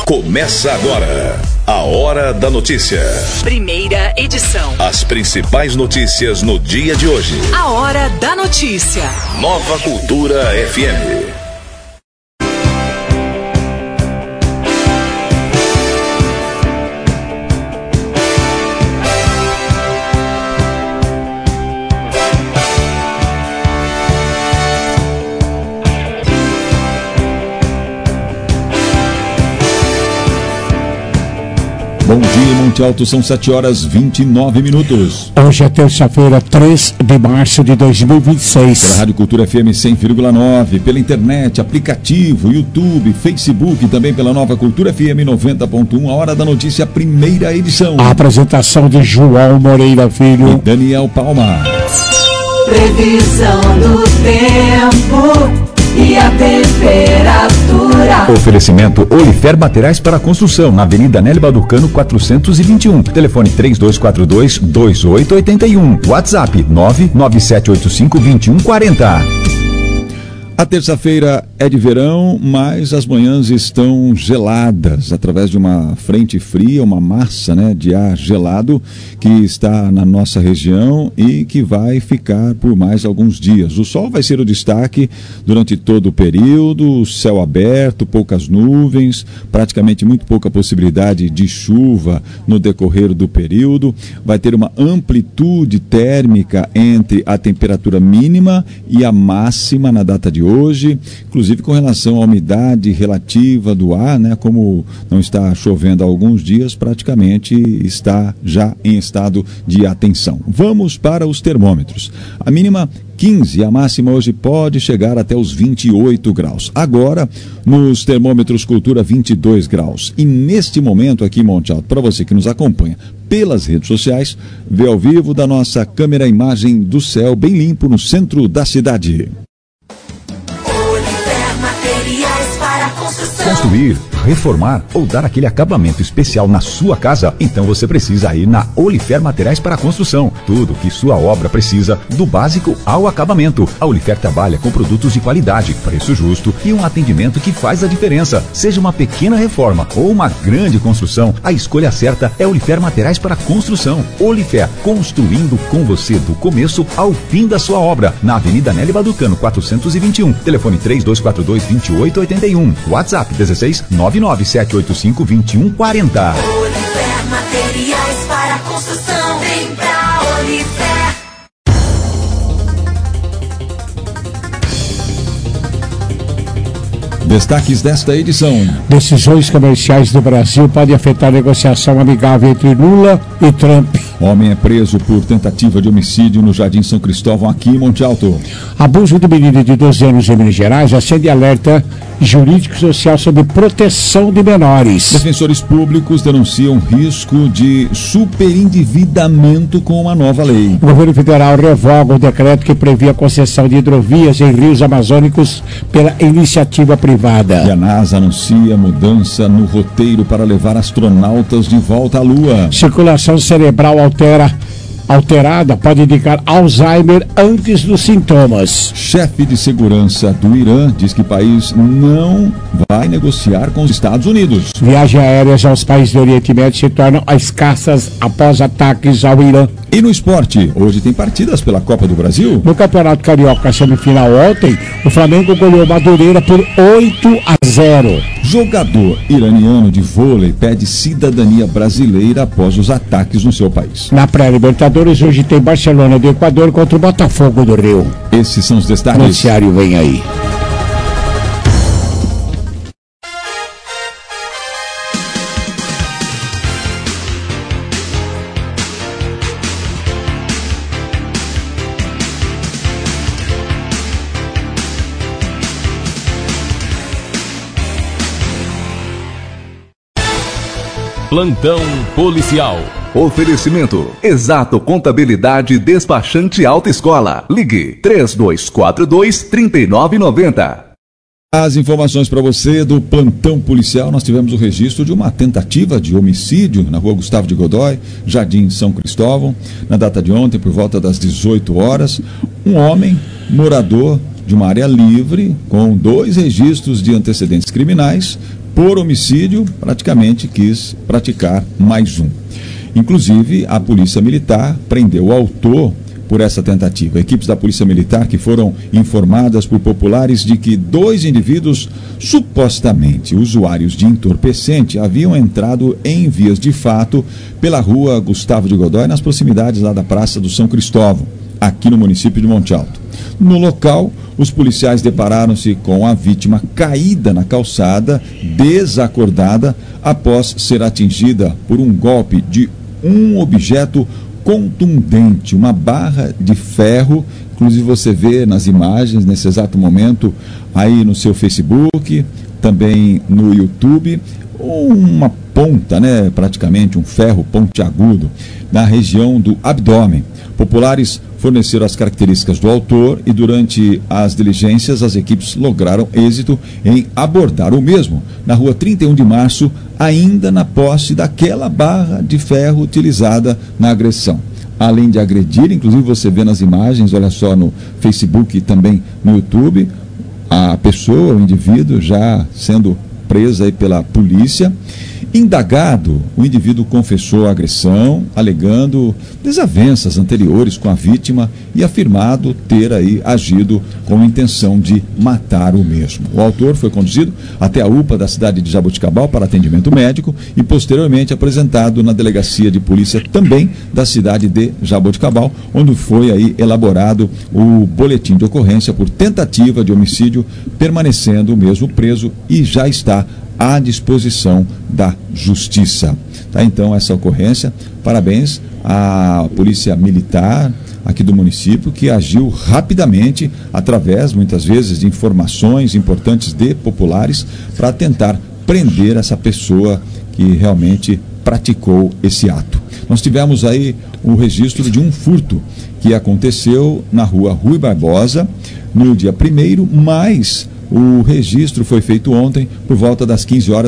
Começa agora a Hora da Notícia. Primeira edição. As principais notícias no dia de hoje. A Hora da Notícia. Nova Cultura FM. Bom dia, Monte Alto, são 7h29. Hoje é terça-feira, 3 de março de 2026. Pela Rádio Cultura FM 100,9, pela internet, aplicativo, YouTube, Facebook, também pela Nova Cultura FM 90.1, a Hora da Notícia, primeira edição. A apresentação de João Moreira Filho e Daniel Palma. Previsão do tempo e a temperatura. Oferecimento Olifer Materiais para Construção, na Avenida Nélio Baducano 421. Telefone 3242-2881. WhatsApp 99785-2140. A terça-feira é de verão, mas as manhãs estão geladas através de uma frente fria, uma massa, de ar gelado que está na nossa região e que vai ficar por mais alguns dias. O sol vai ser o destaque durante todo o período, céu aberto, poucas nuvens, praticamente muito pouca possibilidade de chuva no decorrer do período. Vai ter uma amplitude térmica entre a temperatura mínima e a máxima na data de hoje, inclusive com relação à umidade relativa do ar, como não está chovendo há alguns dias, praticamente está já em estado de atenção. Vamos para os termômetros. A mínima 15, a máxima hoje pode chegar até os 28 graus. Agora, nos termômetros Cultura, 22 graus. E neste momento aqui em Monte Alto, para você que nos acompanha pelas redes sociais, vê ao vivo da nossa câmera a imagem do céu bem limpo no centro da cidade. Construir, reformar ou dar aquele acabamento especial na sua casa? Então você precisa ir na Olifer Materiais para Construção. Tudo que sua obra precisa, do básico ao acabamento. A Olifer trabalha com produtos de qualidade, preço justo e um atendimento que faz a diferença. Seja uma pequena reforma ou uma grande construção, a escolha certa é Olifer Materiais para Construção. Olifer, construindo com você do começo ao fim da sua obra. Na Avenida Nélio Baducano 421. Telefone 3242-2881. WhatsApp 16-99785-2140. Olifer Materiais para Construção. Vem pra Olifer. Destaques desta edição. Decisões comerciais do Brasil podem afetar a negociação amigável entre Lula e Trump. Homem é preso por tentativa de homicídio no Jardim São Cristóvão, aqui em Monte Alto. Abuso de menino de 12 anos em Minas Gerais acende alerta jurídico e social sobre proteção de menores. Defensores públicos denunciam risco de superendividamento com uma nova lei. O governo federal revoga o decreto que previa a concessão de hidrovias em rios amazônicos pela iniciativa privada. E a NASA anuncia mudança no roteiro para levar astronautas de volta à Lua. Circulação cerebral alterada pode indicar Alzheimer antes dos sintomas. Chefe de segurança do Irã diz que o país não vai negociar com os Estados Unidos. Viagens aéreas aos países do Oriente Médio se tornam escassas após ataques ao Irã. E no esporte, hoje tem partidas pela Copa do Brasil. No Campeonato Carioca, semifinal ontem, o Flamengo goleou Madureira por 8-0. Jogador iraniano de vôlei pede cidadania brasileira após os ataques no seu país. Na pré-Libertadores, hoje tem Barcelona do Equador contra o Botafogo do Rio. Esses são os destaques. O noticiário vem aí. Plantão policial. Oferecimento: Exato Contabilidade Despachante Autoescola. Ligue 3242-3990. As informações para você do plantão policial. Nós tivemos o registro de uma tentativa de homicídio na rua Gustavo de Godoy, Jardim São Cristóvão, na data de ontem, por volta das 18 horas. Um homem, morador de uma área livre, com 2 registros de antecedentes criminais, por homicídio, praticamente quis praticar mais um. Inclusive, a Polícia Militar prendeu o autor por essa tentativa. Equipes da Polícia Militar que foram informadas por populares de que 2 indivíduos supostamente usuários de entorpecente haviam entrado em vias de fato pela rua Gustavo de Godoy, nas proximidades lá da Praça do São Cristóvão, aqui no município de Monte Alto. No local, os policiais depararam-se com a vítima caída na calçada, desacordada, após ser atingida por um golpe de um objeto contundente, uma barra de ferro. Inclusive você vê nas imagens, nesse exato momento, aí no seu Facebook, também no YouTube, uma ponta, né, praticamente um ferro pontiagudo, na região do abdômen. Populares forneceram as características do autor e durante as diligências as equipes lograram êxito em abordar o mesmo na rua 31 de março, ainda na posse daquela barra de ferro utilizada na agressão. Além de agredir, inclusive você vê nas imagens, olha só, no Facebook e também no YouTube, a pessoa, o indivíduo já sendo preso aí pela polícia. Indagado, o indivíduo confessou a agressão, alegando desavenças anteriores com a vítima e afirmado ter aí agido com a intenção de matar o mesmo. O autor foi conduzido até a UPA da cidade de Jaboticabal para atendimento médico e posteriormente apresentado na delegacia de polícia também da cidade de Jaboticabal, onde foi aí elaborado o boletim de ocorrência por tentativa de homicídio, permanecendo o mesmo preso e já está à disposição da Justiça. Tá, então, essa ocorrência, parabéns à Polícia Militar aqui do município, que agiu rapidamente, através, muitas vezes, de informações importantes de populares, para tentar prender essa pessoa que realmente praticou esse ato. Nós tivemos aí o registro de um furto que aconteceu na rua Rui Barbosa, no dia 1º, mas o registro foi feito ontem por volta das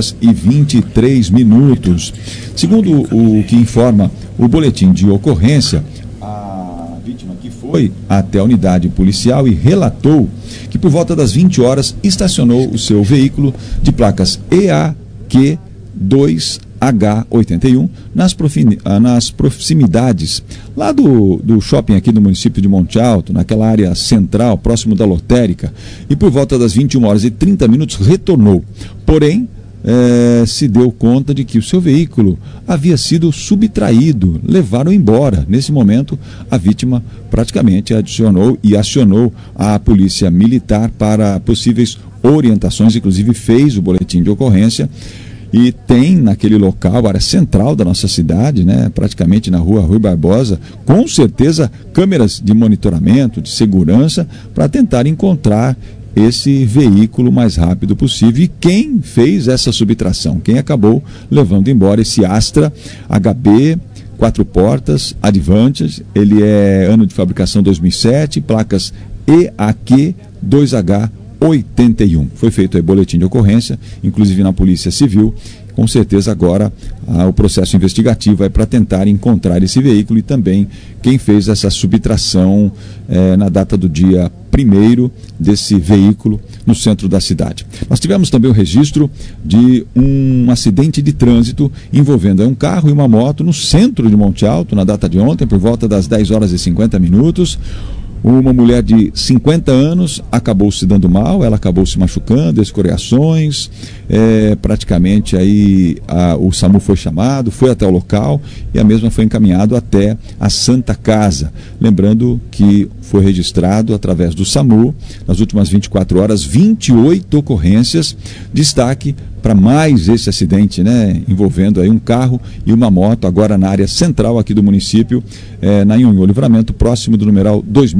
15h23. Segundo o que informa o boletim de ocorrência, a vítima que foi até a unidade policial e relatou que por volta das 20 horas estacionou o seu veículo de placas EAQ 2H81 nas proximidades lá do shopping aqui do município de Monte Alto, naquela área central, próximo da lotérica, e por volta das 21h30 retornou. Porém, se deu conta de que o seu veículo havia sido subtraído, levaram embora. Nesse momento, a vítima praticamente acionou a Polícia Militar para possíveis orientações, inclusive fez o boletim de ocorrência. E tem naquele local, área central da nossa cidade, né, praticamente na rua Rui Barbosa, com certeza câmeras de monitoramento, de segurança, para tentar encontrar esse veículo o mais rápido possível. E quem fez essa subtração? Quem acabou levando embora esse Astra HB 4 portas Advantage? Ele é ano de fabricação 2007, placas EAQ 2H81. Foi feito aí boletim de ocorrência, inclusive na Polícia Civil. Com certeza agora o processo investigativo é para tentar encontrar esse veículo e também quem fez essa subtração na data do dia 1º desse veículo no centro da cidade. Nós tivemos também o registro de um acidente de trânsito envolvendo um carro e uma moto no centro de Monte Alto, na data de ontem, por volta das 10h50. Uma mulher de 50 anos acabou se dando mal, ela acabou se machucando, escoriações, praticamente aí o SAMU foi chamado, foi até o local e a mesma foi encaminhado até a Santa Casa. Lembrando que foi registrado através do SAMU, nas últimas 24 horas, 28 ocorrências. Destaque para mais esse acidente, né, envolvendo aí um carro e uma moto, agora na área central aqui do município, na Nhonhô Livramento, próximo do numeral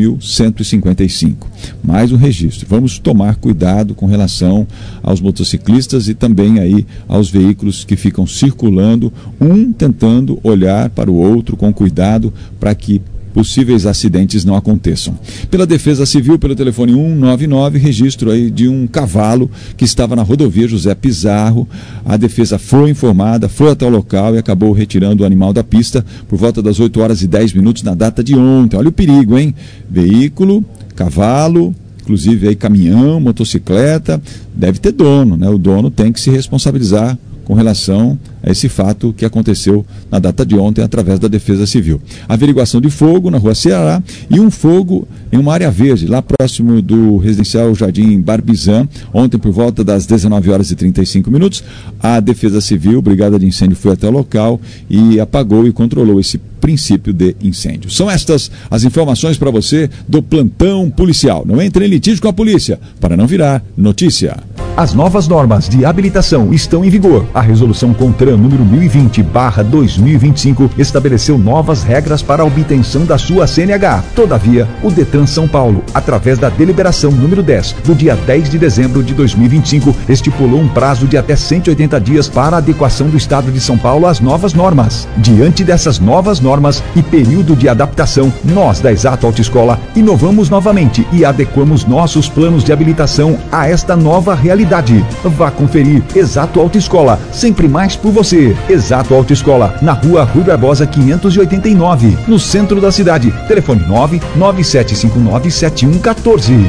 2155. Mais um registro. Vamos tomar cuidado com relação aos motociclistas e também aí aos veículos que ficam circulando, um tentando olhar para o outro com cuidado para que possíveis acidentes não aconteçam. Pela Defesa Civil, pelo telefone 199, registro aí de um cavalo que estava na rodovia José Pizarro. A defesa foi informada, foi até o local e acabou retirando o animal da pista por volta das 8h10 na data de ontem. Olha o perigo, hein? Veículo, cavalo, inclusive aí caminhão, motocicleta, deve ter dono, né? O dono tem que se responsabilizar com relação a esse fato que aconteceu na data de ontem através da Defesa Civil. Averiguação de fogo na Rua Ceará e um fogo em uma área verde, lá próximo do residencial Jardim Barbizan, ontem por volta das 19h35. A Defesa Civil, Brigada de Incêndio, foi até o local e apagou e controlou esse princípio de incêndio. São estas as informações para você do plantão policial. Não entre em litígio com a polícia, para não virar notícia. As novas normas de habilitação estão em vigor. A resolução CONTRAN número 1020/2025 estabeleceu novas regras para a obtenção da sua CNH. Todavia, o Detran São Paulo, através da deliberação número 10, do dia 10 de dezembro de 2025, estipulou um prazo de até 180 dias para a adequação do Estado de São Paulo às novas normas. Diante dessas novas normas e período de adaptação, nós da Exato Autoescola inovamos novamente e adequamos nossos planos de habilitação a esta nova realidade. Vá conferir Exato Autoescola, sempre mais por você. Exato Autoescola, na Rua Rui Barbosa 589, no centro da cidade. Telefone 997597114.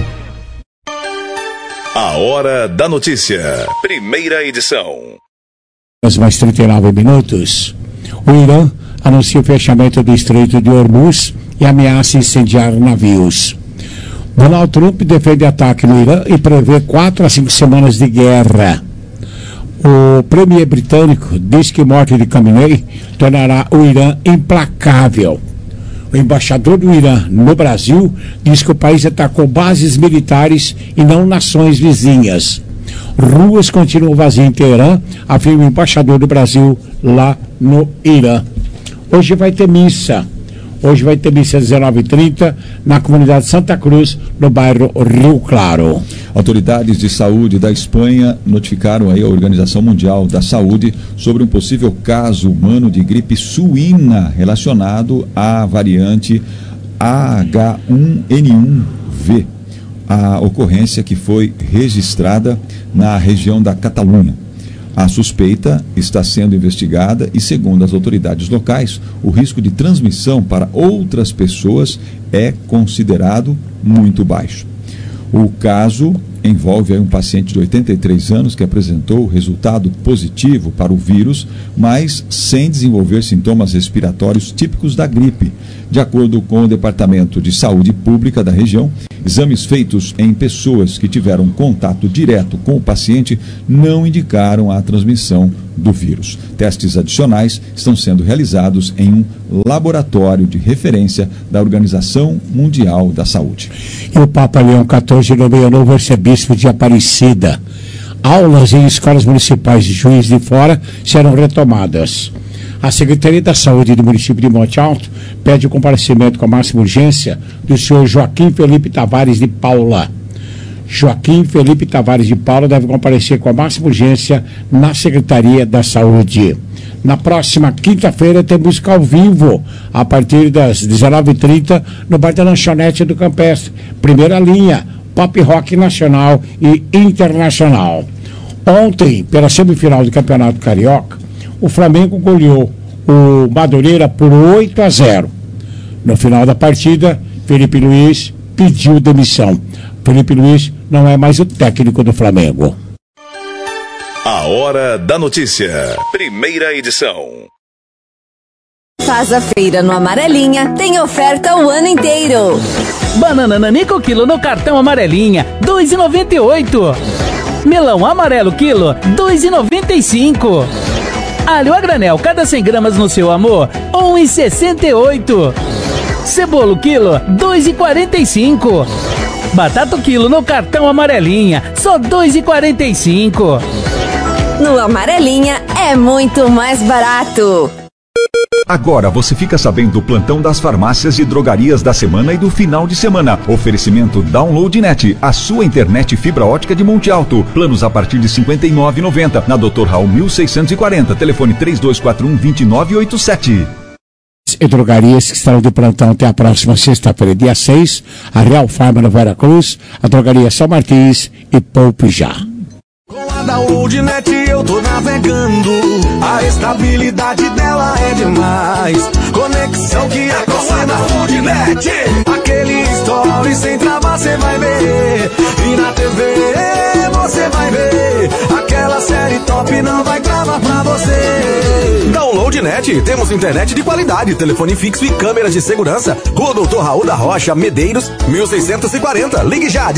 A Hora da Notícia, primeira edição. Mais 39 minutos. O Irã anuncia o fechamento do Estreito de Hormuz e ameaça incendiar navios. Donald Trump defende ataque no Irã e prevê 4 a 5 semanas de guerra. O premier britânico diz que a morte de Khamenei tornará o Irã implacável. O embaixador do Irã no Brasil diz que o país atacou bases militares e não nações vizinhas. Ruas continuam vazias em Teherã, afirma o embaixador do Brasil lá no Irã. Hoje vai ter missa. Hoje vai ter missa às 19h30 na comunidade Santa Cruz, no bairro Rio Claro. Autoridades de saúde da Espanha notificaram aí a Organização Mundial da Saúde sobre um possível caso humano de gripe suína relacionado à variante H1N1V. A ocorrência que foi registrada na região da Catalunha. A suspeita está sendo investigada e, segundo as autoridades locais, o risco de transmissão para outras pessoas é considerado muito baixo. O caso envolve aí um paciente de 83 anos que apresentou resultado positivo para o vírus, mas sem desenvolver sintomas respiratórios típicos da gripe. De acordo com o Departamento de Saúde Pública da região, exames feitos em pessoas que tiveram contato direto com o paciente não indicaram a transmissão do vírus. Testes adicionais estão sendo realizados em um laboratório de referência da Organização Mundial da Saúde. E o Papa Leão XIV nomeou novo arcebispo de Aparecida. Aulas em escolas municipais de Juiz de Fora serão retomadas. A Secretaria da Saúde do município de Monte Alto pede o comparecimento com a máxima urgência do senhor Joaquim Felipe Tavares de Paula. Joaquim Felipe Tavares de Paula deve comparecer com a máxima urgência na Secretaria da Saúde. Na próxima quinta-feira tem música ao vivo, a partir das 19h30, no bar da Lanchonete do Campestre. Primeira linha, pop rock nacional e internacional. Ontem, pela semifinal do Campeonato Carioca, o Flamengo goleou o Madureira por 8-0. No final da partida, Felipe Luiz pediu demissão. Felipe Luiz não é mais o técnico do Flamengo. A Hora da Notícia, primeira edição. Faz a feira no Amarelinha, tem oferta o ano inteiro. Banana Nanico quilo no cartão Amarelinha, R$ 2,98. Melão amarelo quilo, R$ 2,95. Alho a granel, cada 100 gramas no seu amor, R$ 1,68. Cebolo quilo, R$ 2,45. Batata quilo no cartão Amarelinha, só R$ 2,45. No Amarelinha é muito mais barato. Agora você fica sabendo do plantão das farmácias e drogarias da semana e do final de semana. Oferecimento Download.net, a sua internet fibra ótica de Monte Alto. Planos a partir de R$ 59,90. Na Dr. Raul 1640, telefone 3241-2987. E drogarias que estarão de plantão até a próxima sexta-feira, dia 6, a Real Farma no Vera Cruz, a drogaria São Martins e Poupe Já. Com a Download.net eu tô navegando, a estabilidade dela é demais. Conexão que é com a Download.net, aquele story sem travar cê vai ver. E na TV você você vai ver. Aquela série top não vai travar pra você. Downloadnet, temos internet de qualidade, telefone fixo e câmeras de segurança. Rua Doutor Raul da Rocha, Medeiros, 1640. Ligue já,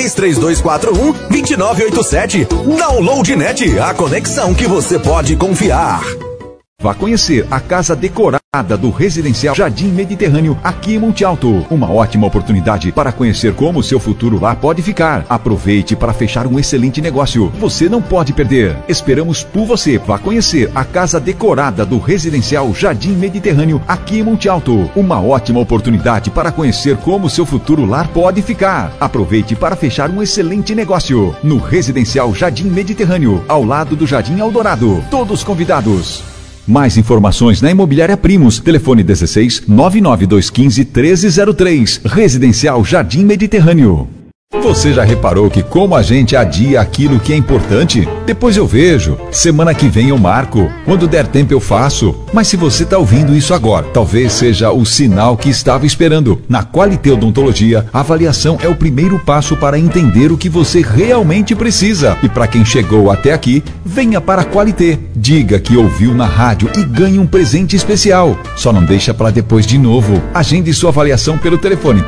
16-3241-2987. Downloadnet, a conexão que você pode confiar. Vá conhecer a casa decorada do Residencial Jardim Mediterrâneo, aqui em Monte Alto. Uma ótima oportunidade para conhecer como o seu futuro lá pode ficar. Aproveite para fechar um excelente negócio. Você não pode perder. Esperamos por você. Vá conhecer a casa decorada do Residencial Jardim Mediterrâneo, aqui em Monte Alto. Uma ótima oportunidade para conhecer como o seu futuro lar pode ficar. Aproveite para fechar um excelente negócio. No Residencial Jardim Mediterrâneo, ao lado do Jardim Eldorado. Todos convidados. Mais informações na Imobiliária Primos. Telefone 16 99215 1303. Residencial Jardim Mediterrâneo. Você já reparou que como a gente adia aquilo que é importante? Depois eu vejo. Semana que vem eu marco. Quando der tempo eu faço. Mas se você está ouvindo isso agora, talvez seja o sinal que estava esperando. Na Qualité Odontologia, a avaliação é o primeiro passo para entender o que você realmente precisa. E para quem chegou até aqui, venha para a Qualité. Diga que ouviu na rádio e ganhe um presente especial. Só não deixa para depois de novo. Agende sua avaliação pelo telefone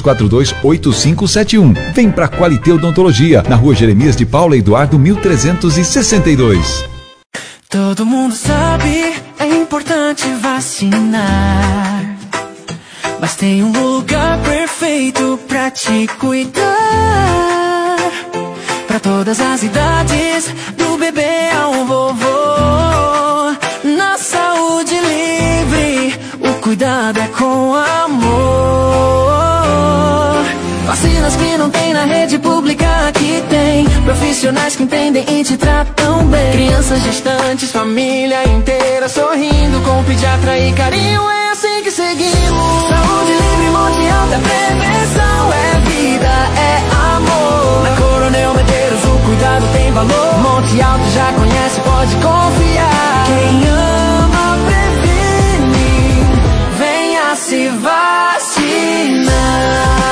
3242-8571. Vem pra Qualité Odontologia, na Rua Jeremias de Paula Eduardo 1362. Todo mundo sabe, é importante vacinar. Mas tem um lugar perfeito pra te cuidar. Pra todas as idades, do bebê ao vovô. Na saúde livre, o cuidado é com amor. Vacinas que não tem na rede pública, aqui tem. Profissionais que entendem e te tratam bem. Crianças gestantes, família inteira sorrindo com pediatra e carinho. É assim que seguimos. Saúde livre, Monte Alto é prevenção, é vida, é amor. Na Coronel Medeiros o cuidado tem valor. Monte Alto já conhece, pode confiar. Quem ama previne, venha se vacinar.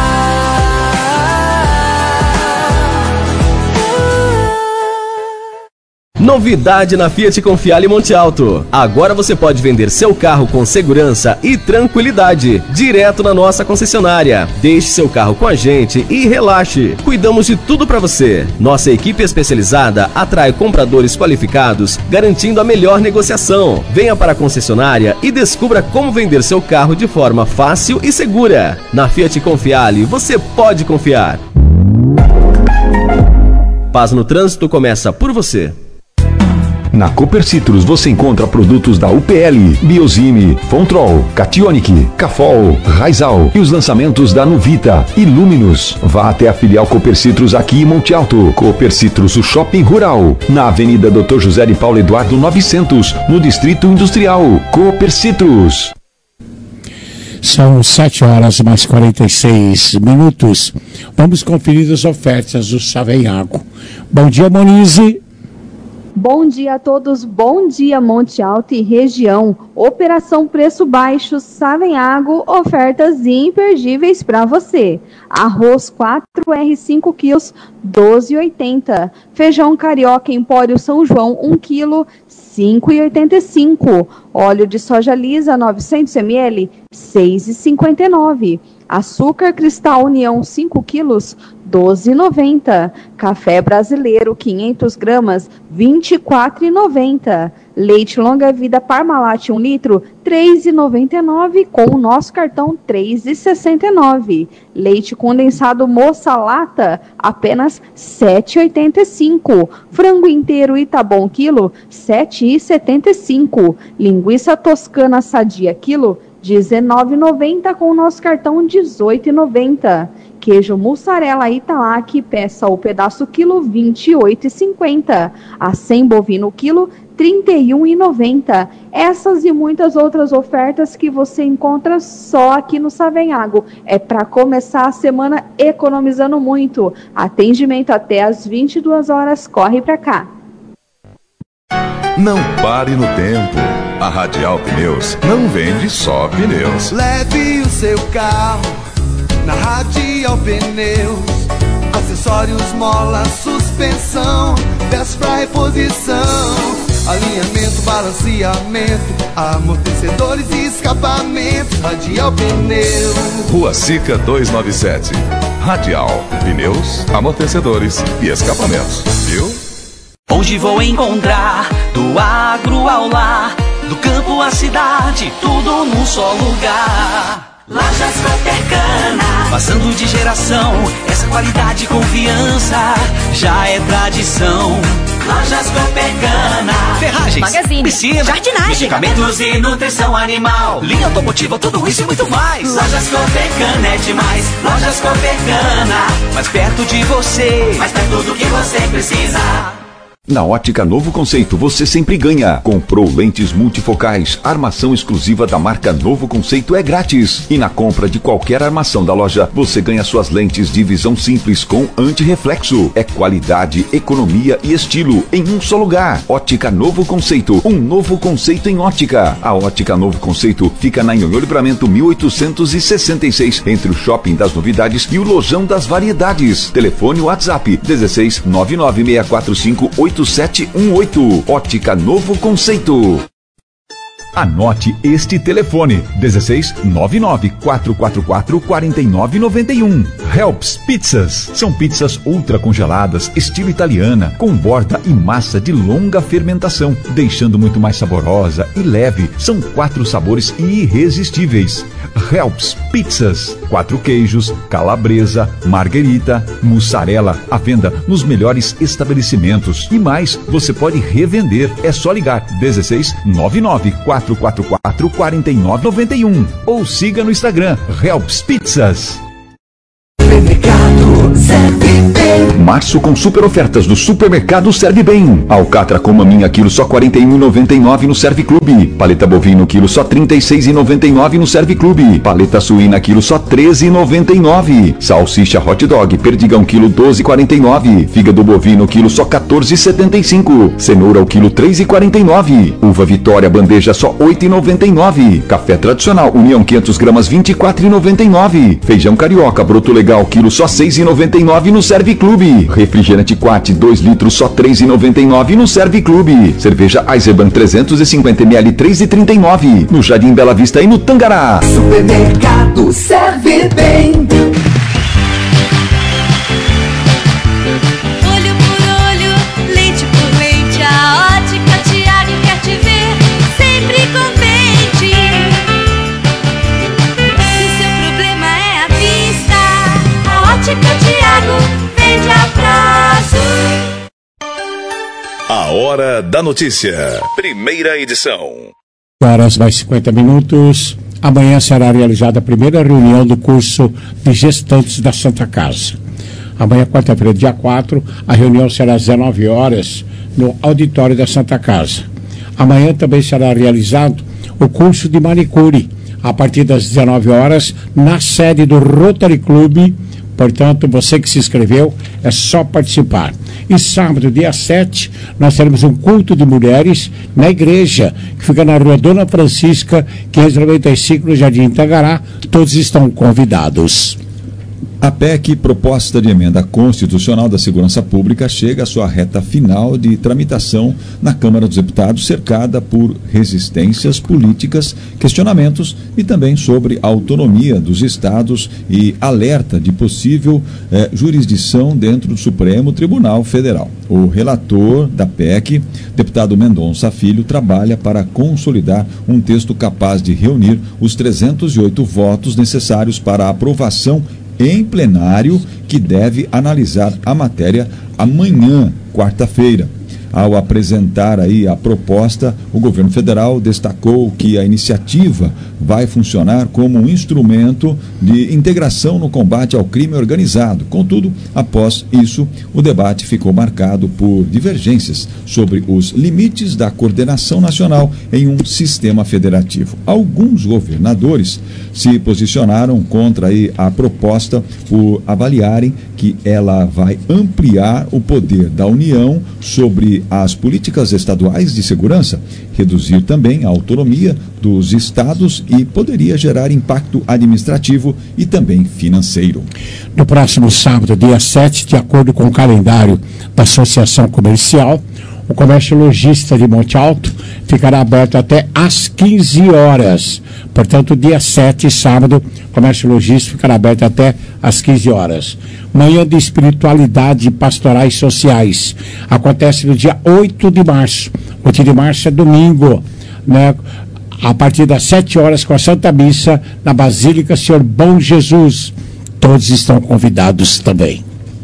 Novidade na Fiat Confiale Monte Alto. Agora você pode vender seu carro com segurança e tranquilidade, direto na nossa concessionária. Deixe seu carro com a gente e relaxe. Cuidamos de tudo para você. Nossa equipe especializada atrai compradores qualificados, garantindo a melhor negociação. Venha para a concessionária e descubra como vender seu carro de forma fácil e segura. Na Fiat Confiale, você pode confiar. Paz no Trânsito começa por você. Na Copercitros você encontra produtos da UPL, Biosime, Fontrol, Cationic, Cafol, Raizal e os lançamentos da Nuvita e Luminus. Vá até a filial Copercitros aqui em Monte Alto. Copercitros, o shopping rural, na Avenida Dr. José de Paulo Eduardo 900, no Distrito Industrial. Copercitros. São 7h mais 46. Vamos conferir as ofertas do Savenhago. Bom dia, Monize. Bom dia a todos, bom dia Monte Alto e região. Operação Preço Baixo, Savenhago, ofertas imperdíveis para você. Arroz 4R 5 quilos, 12,80. Feijão carioca Empório São João 1 quilo, 5,85. Óleo de soja lisa 900 ml, 6,59. Açúcar cristal União 5 quilos, 12,90. Café brasileiro 500 gramas, 24,90. Leite longa vida Parmalat 1 litro, 3,99 com o nosso cartão 3,69. Leite condensado Moça Lata, apenas 7,85. Frango inteiro Itabom quilo, 7,75. Linguiça toscana sadia quilo, 19,90 com o nosso cartão 18,90. Queijo mussarela Italac, peça o pedaço quilo, 28,50. Acém bovino quilo, 31,90. Essas e muitas outras ofertas que você encontra só aqui no Savenhago. É para começar a semana economizando muito. Atendimento até às 22 horas. Corre para cá. Não pare no tempo. A Radial Pneus não vende só pneus. Leve o seu carro na Radial Pneus. acessórios, mola, suspensão, peças pra reposição, alinhamento, balanceamento, amortecedores e escapamento, Radial Pneu. Rua Sica 297. Radial, pneus, amortecedores e escapamentos. Viu? Onde vou encontrar do agro ao lar, do campo à cidade, tudo num só lugar. Lajas Coopercana, passando de geração, essa qualidade e confiança já é tradição. Lojas Coopercana, ferragens, magazine, piscina, jardinagem, medicamentos e nutrição animal, linha automotiva, tudo isso e muito mais. Lojas Coopercana é demais. Lojas Coopercana, mais perto de você, mais perto do que você precisa. Na Ótica Novo Conceito, você sempre ganha. Comprou lentes multifocais, armação exclusiva da marca Novo Conceito é grátis. E na compra de qualquer armação da loja, você ganha suas lentes de visão simples com antirreflexo. É qualidade, economia e estilo em um só lugar. Ótica Novo Conceito, um novo conceito em ótica. A Ótica Novo Conceito fica na Nhonhô Livramento 1866, entre o Shopping das Novidades e o Lojão das Variedades. Telefone WhatsApp 16 99645 8718. Ótica Novo Conceito. Anote este telefone: 16 99 444 4991. Helps Pizzas. São pizzas ultra congeladas, estilo italiana, com borda e massa de longa fermentação, deixando muito mais saborosa e leve. São 4 sabores irresistíveis. Helps Pizzas. 4 queijos, calabresa, marguerita, mussarela. À venda nos melhores estabelecimentos. E mais, você pode revender. É só ligar 16 99 444 4991 ou siga no Instagram Helps Pizzas. Março com super ofertas do Supermercado Serve Bem. Alcatra com maminha quilo só R$ 41,99 no Serve Clube. Paleta bovino quilo só R$ 36,99 no Serve Clube. Paleta suína quilo só R$ 13,99. Salsicha hot dog perdigão quilo R$ 12,49. Fígado bovino quilo só R$ 14,75. Cenoura o quilo R$ 3,49. Uva Vitória bandeja só R$ 8,99. Café tradicional União 500 gramas R$ 24,99. Feijão carioca broto legal quilo só R$ 6,99 no Serve Clube. Refrigerante Quat 2 litros só R$ 3,99 no Serve Clube. Cerveja Eisenbahn 350ml R$ 3,39 no Jardim Bela Vista e no Tangará. Supermercado Serve Bem. Olho por olho, leite por leite, a Ótica Tiago quer te ver sempre contente. Se o seu problema é a vista, a Ótica Tiago vende a prazo. A Hora da Notícia. Primeira edição. Horas mais 50 minutos. Amanhã será realizada a primeira reunião do curso de gestantes da Santa Casa. Amanhã, quarta-feira, dia 4, a reunião será às 19 horas no auditório da Santa Casa. Amanhã também será realizado o curso de manicure, a partir das 19 horas, na sede do Rotary Club. Portanto, você que se inscreveu, é só participar. E sábado, dia 7, nós teremos um culto de mulheres na igreja, que fica na rua Dona Francisca, 595, no Jardim Tangará. Todos estão convidados. A PEC, proposta de emenda constitucional da Segurança Pública, chega à sua reta final de tramitação na Câmara dos Deputados, cercada por resistências políticas, questionamentos e também sobre a autonomia dos estados e alerta de possível jurisdição dentro do Supremo Tribunal Federal. O relator da PEC, deputado Mendonça Filho, trabalha para consolidar um texto capaz de reunir os 308 votos necessários para a aprovação em plenário, que deve analisar a matéria amanhã, quarta-feira. Ao apresentar aí a proposta, o governo federal destacou que a iniciativa vai funcionar como um instrumento de integração no combate ao crime organizado. Contudo, após isso, o debate ficou marcado por divergências sobre os limites da coordenação nacional em um sistema federativo. Alguns governadores se posicionaram contra aí a proposta por avaliarem que ela vai ampliar o poder da União sobre as políticas estaduais de segurança, reduzir também a autonomia dos estados e poderia gerar impacto administrativo e também financeiro. No próximo sábado, dia 7, de acordo com o calendário da Associação Comercial, o comércio lojista de Monte Alto ficará aberto até às 15 horas. Portanto, dia 7, sábado, o comércio lojista ficará aberto até às 15 horas. Manhã de espiritualidade e pastorais sociais. Acontece no dia 8 de março. 8 de março é domingo, né? A partir das 7 horas com a Santa Missa na Basílica Senhor Bom Jesus. Todos estão convidados também.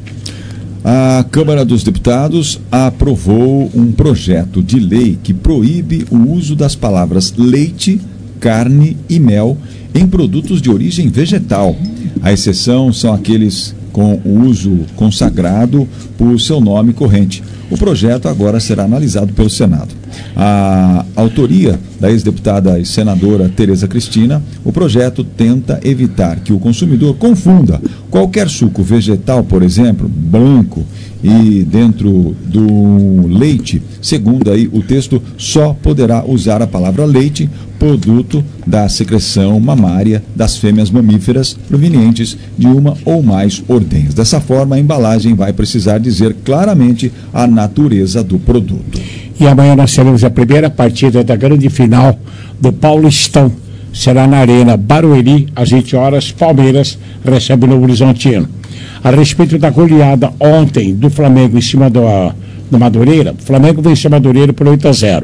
A Câmara dos Deputados aprovou um projeto de lei que proíbe o uso das palavras leite, carne e mel em produtos de origem vegetal. A exceção são aqueles com o uso consagrado por seu nome corrente. O projeto agora será analisado pelo Senado. A autoria da ex-deputada e senadora Tereza Cristina, o projeto tenta evitar que o consumidor confunda qualquer suco vegetal, por exemplo, branco, e dentro do leite, segundo aí o texto, só poderá usar a palavra leite, produto da secreção mamária das fêmeas mamíferas provenientes de uma ou mais ordenhas. Dessa forma, a embalagem vai precisar dizer claramente a natureza do produto. E amanhã nós teremos a primeira partida da grande final do Paulistão. Será na Arena Barueri, às 20 horas, Palmeiras recebe o Novo Horizontino. A respeito da goleada ontem do Flamengo em cima do Madureira, o Flamengo venceu o Madureira por 8-0.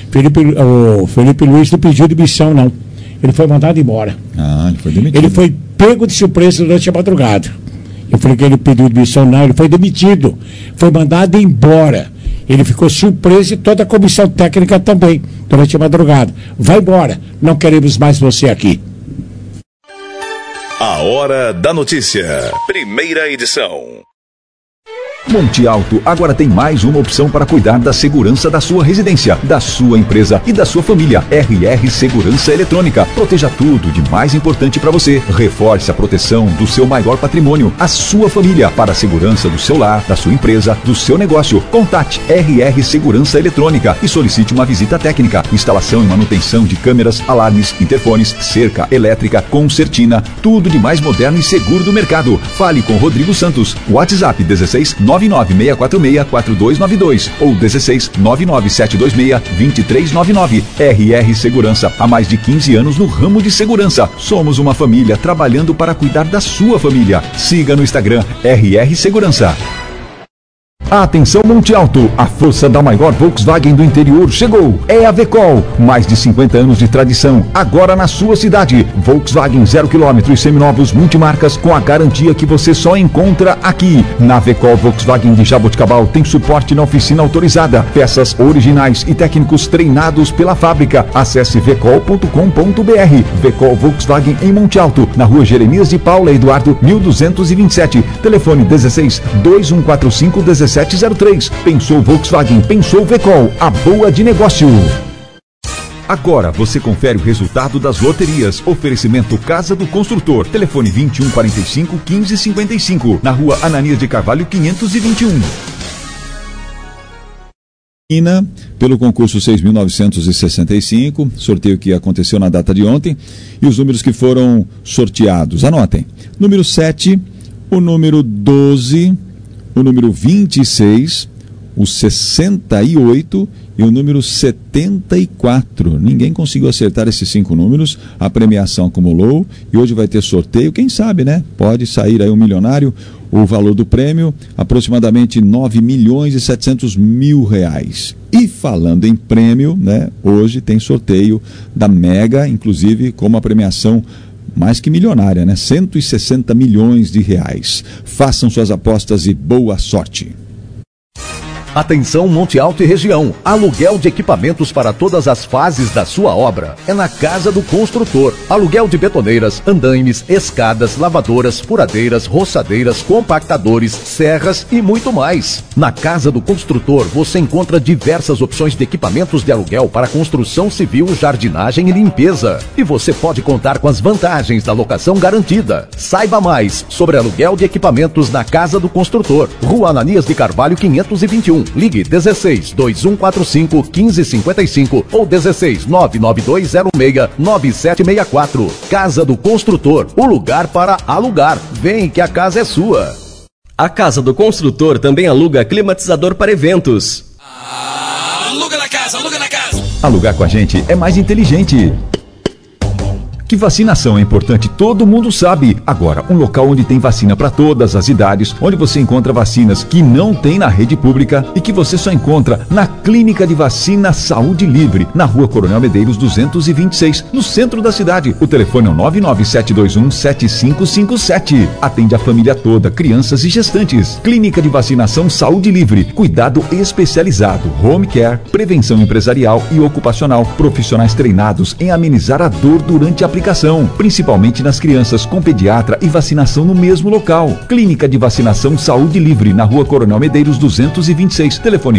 O Felipe Luiz não pediu demissão, não. Ele foi mandado embora. Ele foi demitido. Ele foi pego de surpresa durante a madrugada. Eu falei que ele pediu demissão, não, ele foi demitido. Foi mandado embora. Ele ficou surpreso e toda a comissão técnica também, durante a madrugada. Vai embora, não queremos mais você aqui. A Hora da Notícia, primeira edição. Monte Alto agora tem mais uma opção para cuidar da segurança da sua residência, da sua empresa e da sua família. RR Segurança Eletrônica. Proteja tudo de mais importante para você. Reforce a proteção do seu maior patrimônio, a sua família, para a segurança do seu lar, da sua empresa, do seu negócio. Contate RR Segurança Eletrônica e solicite uma visita técnica. Instalação e manutenção de câmeras, alarmes, interfones, cerca elétrica, concertina, tudo de mais moderno e seguro do mercado. Fale com Rodrigo Santos. WhatsApp 16 99646-4292 ou 16 99726-2399. RR Segurança, há mais de 15 anos no ramo de segurança. Somos uma família trabalhando para cuidar da sua família. Siga no Instagram RR Segurança. Atenção Monte Alto, a força da maior Volkswagen do interior chegou. É a Vecol, mais de 50 anos de tradição, agora na sua cidade. Volkswagen 0 km e seminovos multimarcas com a garantia que você só encontra aqui. Na Vecol Volkswagen de Jaboticabal tem suporte na oficina autorizada, peças originais e técnicos treinados pela fábrica. Acesse vecol.com.br. Vecol Volkswagen em Monte Alto, na rua Jeremias de Paula Eduardo 1227. Telefone 16 2145 1703. Pensou Volkswagen, pensou Vecol, a boa de negócio. Agora você confere o resultado das loterias. Oferecimento Casa do Construtor. Telefone 2145 1555. Na rua Ananias de Carvalho 521. Pelo concurso 6.965, sorteio que aconteceu na data de ontem, e os números que foram sorteados. Anotem: número 7, o número 12, o número 26, o 68 e o número 74. Ninguém conseguiu acertar esses 5 números. A premiação acumulou e hoje vai ter sorteio. Quem sabe, né? Pode sair aí um milionário. O valor do prêmio, aproximadamente 9.700.000 reais. E falando em prêmio, né? Hoje tem sorteio da Mega, inclusive com uma premiação mais que milionária, né? 160 milhões de reais. Façam suas apostas e boa sorte. Atenção Monte Alto e região, aluguel de equipamentos para todas as fases da sua obra é na Casa do Construtor. Aluguel de betoneiras, andaimes, escadas, lavadoras, furadeiras, roçadeiras, compactadores, serras e muito mais. Na Casa do Construtor você encontra diversas opções de equipamentos de aluguel para construção civil, jardinagem e limpeza. E você pode contar com as vantagens da locação garantida. Saiba mais sobre aluguel de equipamentos na Casa do Construtor, Rua Ananias de Carvalho 521. Ligue 16 2145 1555 ou 16 99206 9764. Casa do Construtor, o lugar para alugar. Vem que a casa é sua. A Casa do Construtor também aluga climatizador para eventos. Aluga na casa, aluga na casa. Alugar com a gente é mais inteligente. Que vacinação é importante, todo mundo sabe. Agora, um local onde tem vacina para todas as idades, onde você encontra vacinas que não tem na rede pública e que você só encontra na Clínica de Vacina Saúde Livre, na Rua Coronel Medeiros 226, no centro da cidade. O telefone é o 99721-7557. Atende a família toda, crianças e gestantes. Clínica de Vacinação Saúde Livre, cuidado especializado, home care, prevenção empresarial e ocupacional, profissionais treinados em amenizar a dor durante a aplicação, principalmente nas crianças, com pediatra e vacinação no mesmo local. Clínica de Vacinação Saúde Livre, na Rua Coronel Medeiros 226, telefone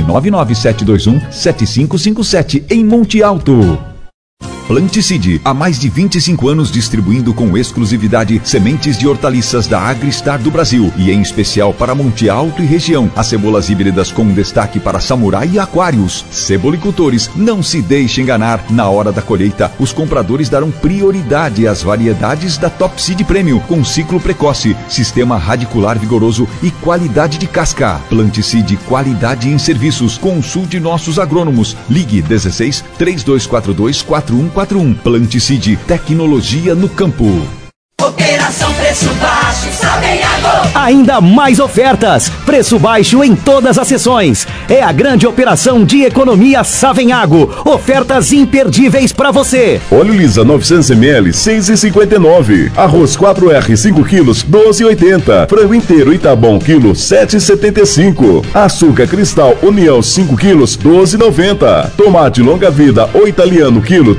99721-7557, em Monte Alto. Planticide, há mais de 25 anos distribuindo com exclusividade sementes de hortaliças da Agristar do Brasil e em especial para Monte Alto e região. As cebolas híbridas com destaque para Samurai e Aquários. Cebolicultores, não se deixe enganar. Na hora da colheita, os compradores darão prioridade às variedades da Top Seed Premium, com ciclo precoce, sistema radicular vigoroso e qualidade de casca. Planticide, qualidade em serviços. Consulte nossos agrônomos. Ligue 16 3242 4141. Planticide, tecnologia no campo. Operação Preço Baixo, Savenhago. Ainda mais ofertas, preço baixo em todas as sessões. É a grande operação de economia Savenhago. Ofertas imperdíveis para você. Óleo Lisa 900 ml, 6,59. Arroz 4R 5 quilos, 12,80. Frango inteiro Itabom quilo, 7,75. Açúcar Cristal União 5 quilos, 12,90. Tomate longa vida ou italiano quilo,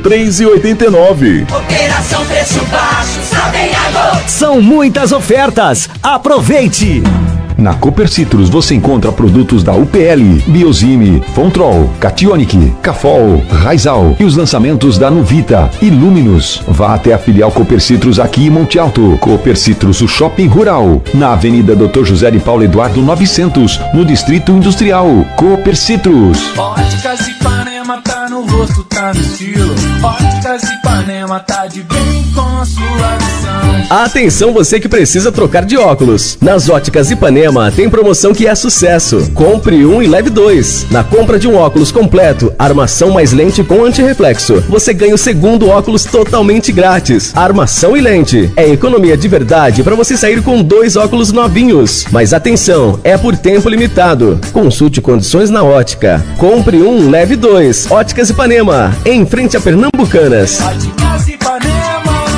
3,89. Operação Preço Baixo, Savenhago. São muitas ofertas. Aproveite! Na Cooper Citrus você encontra produtos da UPL, Biozime, Fontrol, Cationic, Cafol, Raizal e os lançamentos da Nuvita e Luminus. Vá até a filial Cooper Citrus aqui em Monte Alto. Cooper Citrus, o shopping rural, na Avenida Dr. José de Paulo Eduardo 900, no Distrito Industrial. Cooper Citrus. Óticas Ipanema tá no rosto, tá no estilo. Óticas Ipanema tá de bem com a sua visão. Atenção você que precisa trocar de óculos. Nas Óticas Ipanema tem promoção que é sucesso. Compre um e leve dois. Na compra de um óculos completo, armação mais lente com antirreflexo, você ganha o segundo óculos totalmente grátis. Armação e lente. É economia de verdade para você sair com 2 óculos novinhos. Mas atenção, é por tempo limitado. Consulte condições na ótica. Compre um, leve dois. Óticas Ipanema, em frente a Pernambucanas. Óticas Ipanema.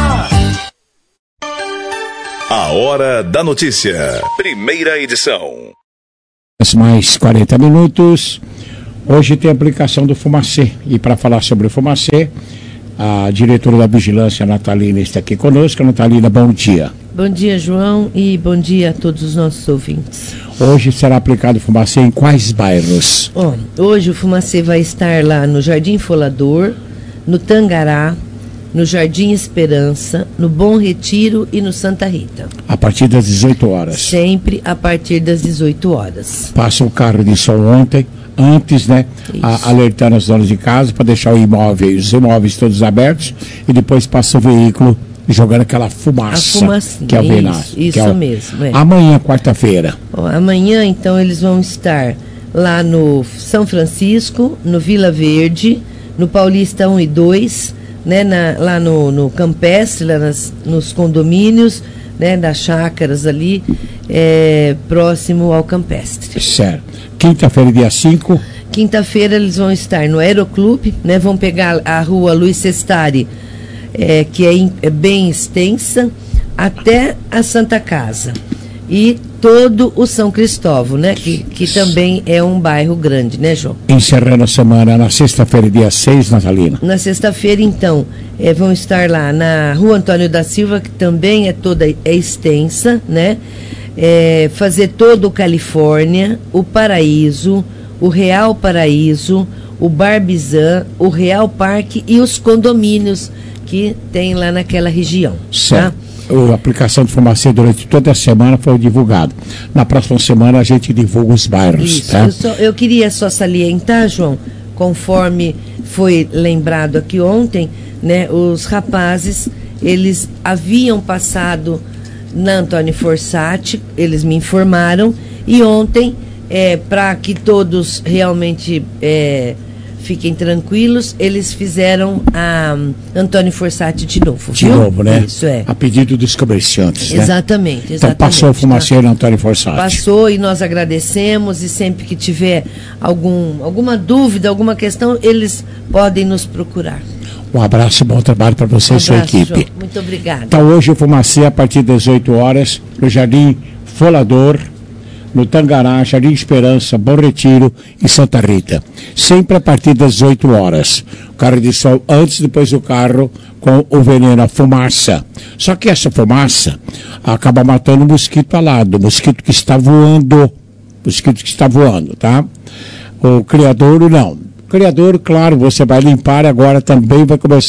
A Hora da Notícia, primeira edição. Mais 40 minutos. Hoje tem a aplicação do Fumacê. E para falar sobre o Fumacê, a diretora da Vigilância, Natalina, está aqui conosco. Natalina, bom dia. Bom dia, João, e bom dia a todos os nossos ouvintes. Hoje será aplicado o Fumacê em quais bairros? Hoje o Fumacê vai estar lá no Jardim Folador, no Tangará, no Jardim Esperança, no Bom Retiro e no Santa Rita. A partir das 18 horas. Sempre a partir das 18 horas. Passa o carro de som antes, né? Alertando as donas de casa para deixar os imóveis todos abertos e depois passa o veículo jogando aquela fumaça. Que é o venado. Isso mesmo. É. Amanhã, quarta-feira. Amanhã, então, eles vão estar lá no São Francisco, no Vila Verde, no Paulista 1 e 2, né, lá no Campestre, lá nos condomínios, né, das chácaras ali, próximo ao Campestre. Certo. Quinta-feira, dia 5. Quinta-feira eles vão estar no Aeroclube, né, vão pegar a rua Luiz Sestari, que é bem extensa, até a Santa Casa. E todo o São Cristóvão, né? Que também é um bairro grande, né, João? Encerrando a semana na sexta-feira, dia 6, Natalina. Na sexta-feira, então, vão estar lá na Rua Antônio da Silva, que também é extensa, né? Fazer todo o Califórnia, o Paraíso, o Real Paraíso, o Barbizan, o Real Parque e os condomínios que tem lá naquela região. Certo. Tá? A aplicação de fumacê durante toda a semana foi divulgada. Na próxima semana a gente divulga os bairros. Isso, Tá? eu queria só salientar, João, conforme foi lembrado aqui ontem, né, os rapazes, eles haviam passado na Antônio Fossati, eles me informaram, e ontem, para que todos realmente fiquem tranquilos, eles fizeram a Antônio Fossati de novo. De viu? novo, né? Isso é. A pedido dos comerciantes. Exatamente, Né? exatamente. Então passou o fumacê no Antônio Fossati. Passou e nós agradecemos, e sempre que tiver alguma dúvida, alguma questão, eles podem nos procurar. Um abraço, bom trabalho para você e sua equipe. João. Muito obrigada. Então hoje o fumacê a partir das 18 horas no Jardim Folador, no Tangará, Jardim Esperança, Bom Retiro e Santa Rita. Sempre a partir das 8 horas. O carro de sol antes, depois o carro com o veneno, a fumaça. Só que essa fumaça acaba matando o mosquito alado, o mosquito que está voando. Mosquito que está voando, tá? O criadouro não. Criador, claro, você vai limpar agora, também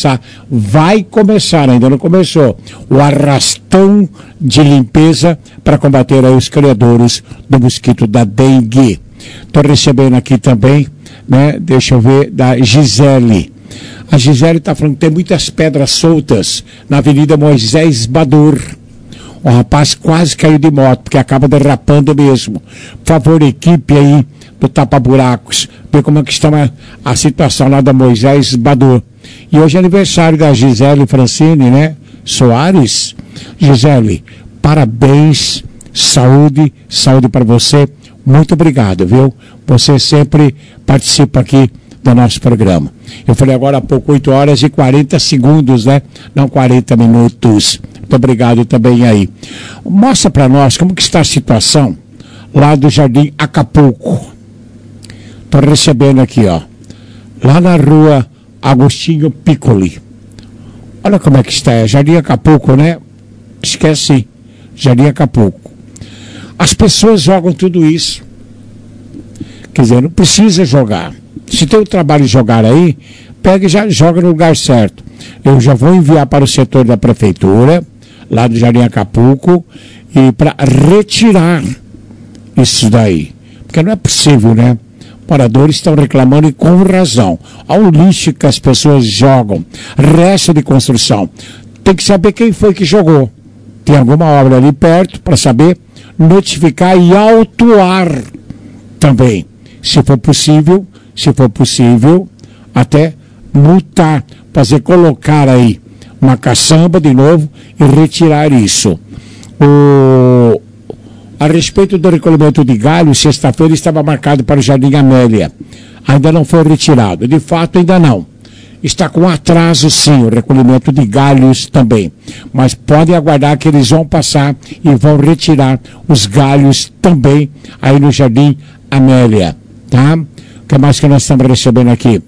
vai começar, ainda não começou, o arrastão de limpeza para combater aí os criadores do mosquito da dengue. Estou recebendo aqui também, né, deixa eu ver, da Gisele. A Gisele está falando que tem muitas pedras soltas na Avenida Moisés Badur. O rapaz quase caiu de moto, porque acaba derrapando mesmo. Por favor, equipe aí do tapa-buracos, ver como é que está a situação lá da Moisés Badur. E hoje é aniversário da Gisele Francine, né? Soares. Gisele, parabéns, saúde para você. Muito obrigado, viu? Você sempre participa aqui do nosso programa. Eu falei agora há pouco, 8 horas e 40 segundos, né? Não 40 minutos. Muito obrigado também aí. Mostra para nós como que está a situação lá do Jardim Acapulco. Estou recebendo aqui, ó. Lá na rua Agostinho Piccoli. Olha como é que está. É Jardim Acapulco, né? Esquece. Jardim Acapulco. As pessoas jogam tudo isso. Quer dizer, não precisa jogar. Se tem o trabalho de jogar aí, pega e já joga no lugar certo. Eu já vou enviar para o setor da prefeitura, lá do Jardim Acapulco, e para retirar isso daí. Porque não é possível, né? Moradores estão reclamando e com razão. Olha o lixo que as pessoas jogam. Resto de construção. Tem que saber quem foi que jogou. Tem alguma obra ali perto para saber, notificar e autuar também. Se for possível, até multar, colocar aí uma caçamba de novo e retirar isso. A respeito do recolhimento de galho, sexta-feira estava marcado para o Jardim Amélia. Ainda não foi retirado. De fato, ainda não. Está com atraso, sim, o recolhimento de galhos também. Mas podem aguardar que eles vão passar e vão retirar os galhos também aí no Jardim Amélia. Tá? O que mais que nós estamos recebendo aqui?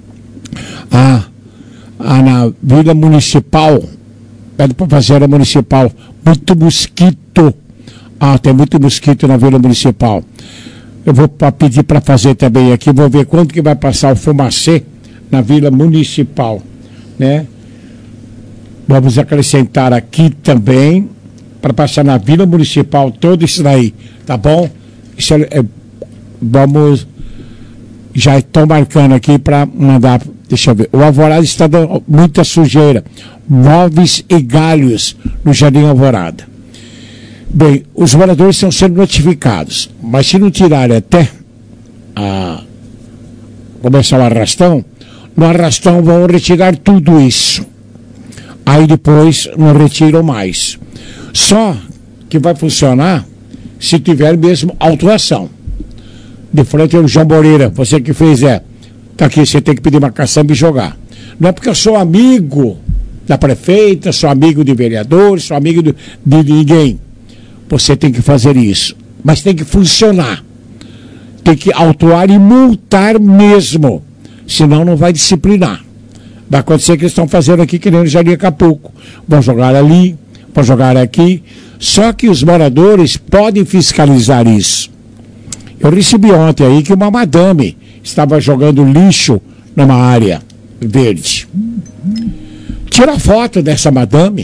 Na Vila Municipal, pede para fazer a Municipal, muito mosquito. Tem muito mosquito na Vila Municipal. Eu vou pedir para fazer também aqui, vou ver quanto que vai passar o fumacê na Vila Municipal, né? Vamos acrescentar aqui também, para passar na Vila Municipal, todo isso daí, tá bom? Isso vamos, já estão marcando aqui para mandar, deixa eu ver, o Alvorada está dando muita sujeira, móveis e galhos no Jardim Alvorada. Bem, os moradores estão sendo notificados, mas se não tirarem até começar o arrastão, no arrastão vão retirar tudo isso. Aí depois não retiram mais. Só que vai funcionar se tiver mesmo autuação. De frente ao João Moreira, você que fez tá aqui, você tem que pedir uma caçamba e jogar. Não é porque eu sou amigo da prefeita, sou amigo de vereador, sou amigo de ninguém. Você tem que fazer isso. Mas tem que funcionar. Tem que autuar e multar mesmo. Senão não vai disciplinar. Vai acontecer que eles estão fazendo aqui que nem no Jardim Acapulco. Vão jogar ali, vão jogar aqui. Só que os moradores podem fiscalizar isso. Eu recebi ontem aí que uma madame estava jogando lixo numa área verde. Tira a foto dessa madame.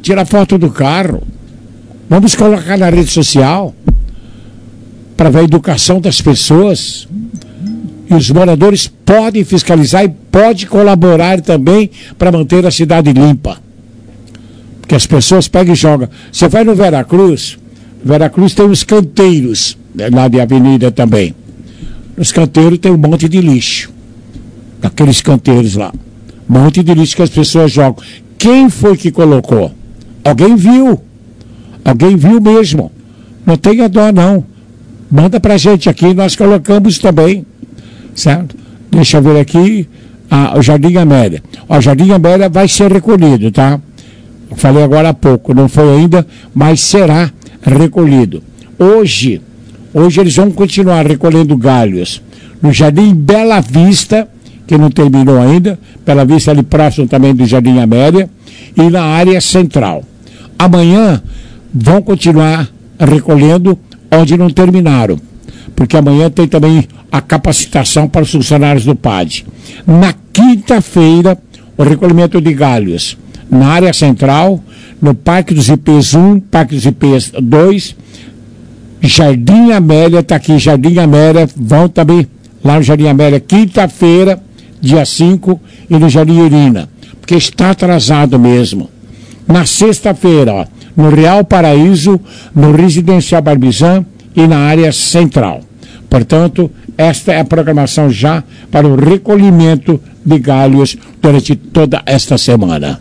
tirar foto do carro. Vamos colocar na rede social para ver a educação das pessoas. E os moradores podem fiscalizar e podem colaborar também para manter a cidade limpa. Porque as pessoas pegam e jogam. Você vai no Veracruz tem os canteiros, né, lá de avenida também. Nos canteiros tem um monte de lixo. Aqueles canteiros lá. Um monte de lixo que as pessoas jogam. Quem foi que colocou? Alguém viu. Alguém viu mesmo. Não tenha dó, não. Manda pra gente aqui, nós colocamos também. Certo? Deixa eu ver aqui. O Jardim Amélia. O Jardim Amélia vai ser recolhido, tá? Eu falei agora há pouco, não foi ainda, mas será recolhido. Hoje eles vão continuar recolhendo galhos no Jardim Bela Vista, que não terminou ainda, Bela Vista ali próximo também do Jardim Amélia, e na área central. Amanhã vão continuar recolhendo onde não terminaram, porque amanhã tem também a capacitação para os funcionários do PAD. Na quinta-feira, o recolhimento de galhos na área central, no Parque dos IPs 1, Parque dos IPs 2, Jardim Amélia, está aqui, Jardim Amélia, vão também lá no Jardim Amélia, quinta-feira, dia 5, e no Jardim Irina, porque está atrasado mesmo. Na sexta-feira, ó, no Real Paraíso, no Residencial Barbizan e na área central. Portanto, esta é a programação já para o recolhimento de galhos durante toda esta semana.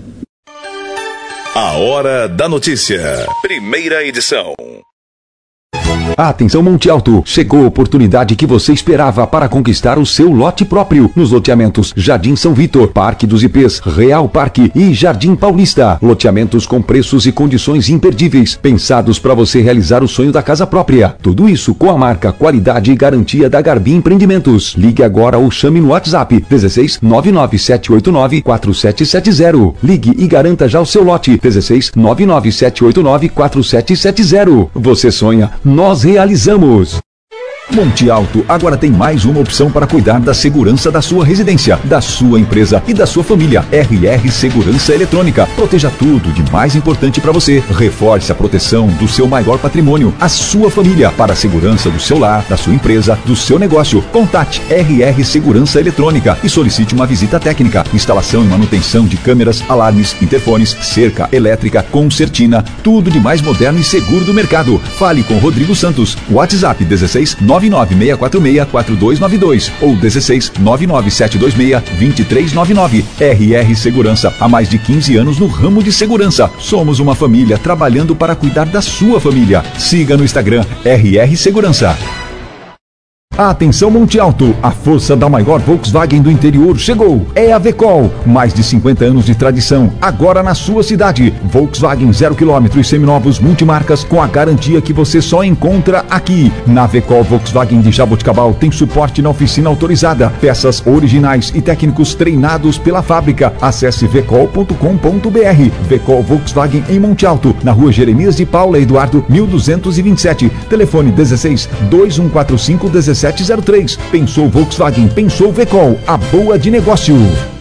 A Hora da Notícia. Primeira edição. Atenção Monte Alto, chegou a oportunidade que você esperava para conquistar o seu lote próprio nos loteamentos Jardim São Vitor, Parque dos IPs, Real Parque e Jardim Paulista. Loteamentos com preços e condições imperdíveis, pensados para você realizar o sonho da casa própria. Tudo isso com a marca, qualidade e garantia da Garbi Empreendimentos. Ligue agora ou chame no WhatsApp 16 99789 4770. Ligue e garanta já o seu lote 16 99789 4770. Você sonha, nós realizamos. Monte Alto agora tem mais uma opção para cuidar da segurança da sua residência, da sua empresa e da sua família. RR Segurança Eletrônica. Proteja tudo de mais importante para você. Reforce a proteção do seu maior patrimônio, a sua família, para a segurança do seu lar, da sua empresa, do seu negócio. Contate RR Segurança Eletrônica e solicite uma visita técnica. Instalação e manutenção de câmeras, alarmes, interfones, cerca elétrica, concertina, tudo de mais moderno e seguro do mercado. Fale com Rodrigo Santos. WhatsApp 16 99646-4292 ou 16 99726-2399. RR Segurança, há mais de 15 anos no ramo de segurança. Somos uma família trabalhando para cuidar da sua família. Siga no Instagram RR Segurança. Atenção Monte Alto, a força da maior Volkswagen do interior chegou. É a Vecol, mais de 50 anos de tradição, agora na sua cidade. Volkswagen 0 km e seminovos multimarcas com a garantia que você só encontra aqui. Na Vecol Volkswagen de Jaboticabal tem suporte na oficina autorizada, peças originais e técnicos treinados pela fábrica. Acesse vecol.com.br. Vecol Volkswagen em Monte Alto, na rua Jeremias de Paula Eduardo 1227. Telefone 16 2145 1703. Pensou Volkswagen, pensou Vecol, a boa de negócio.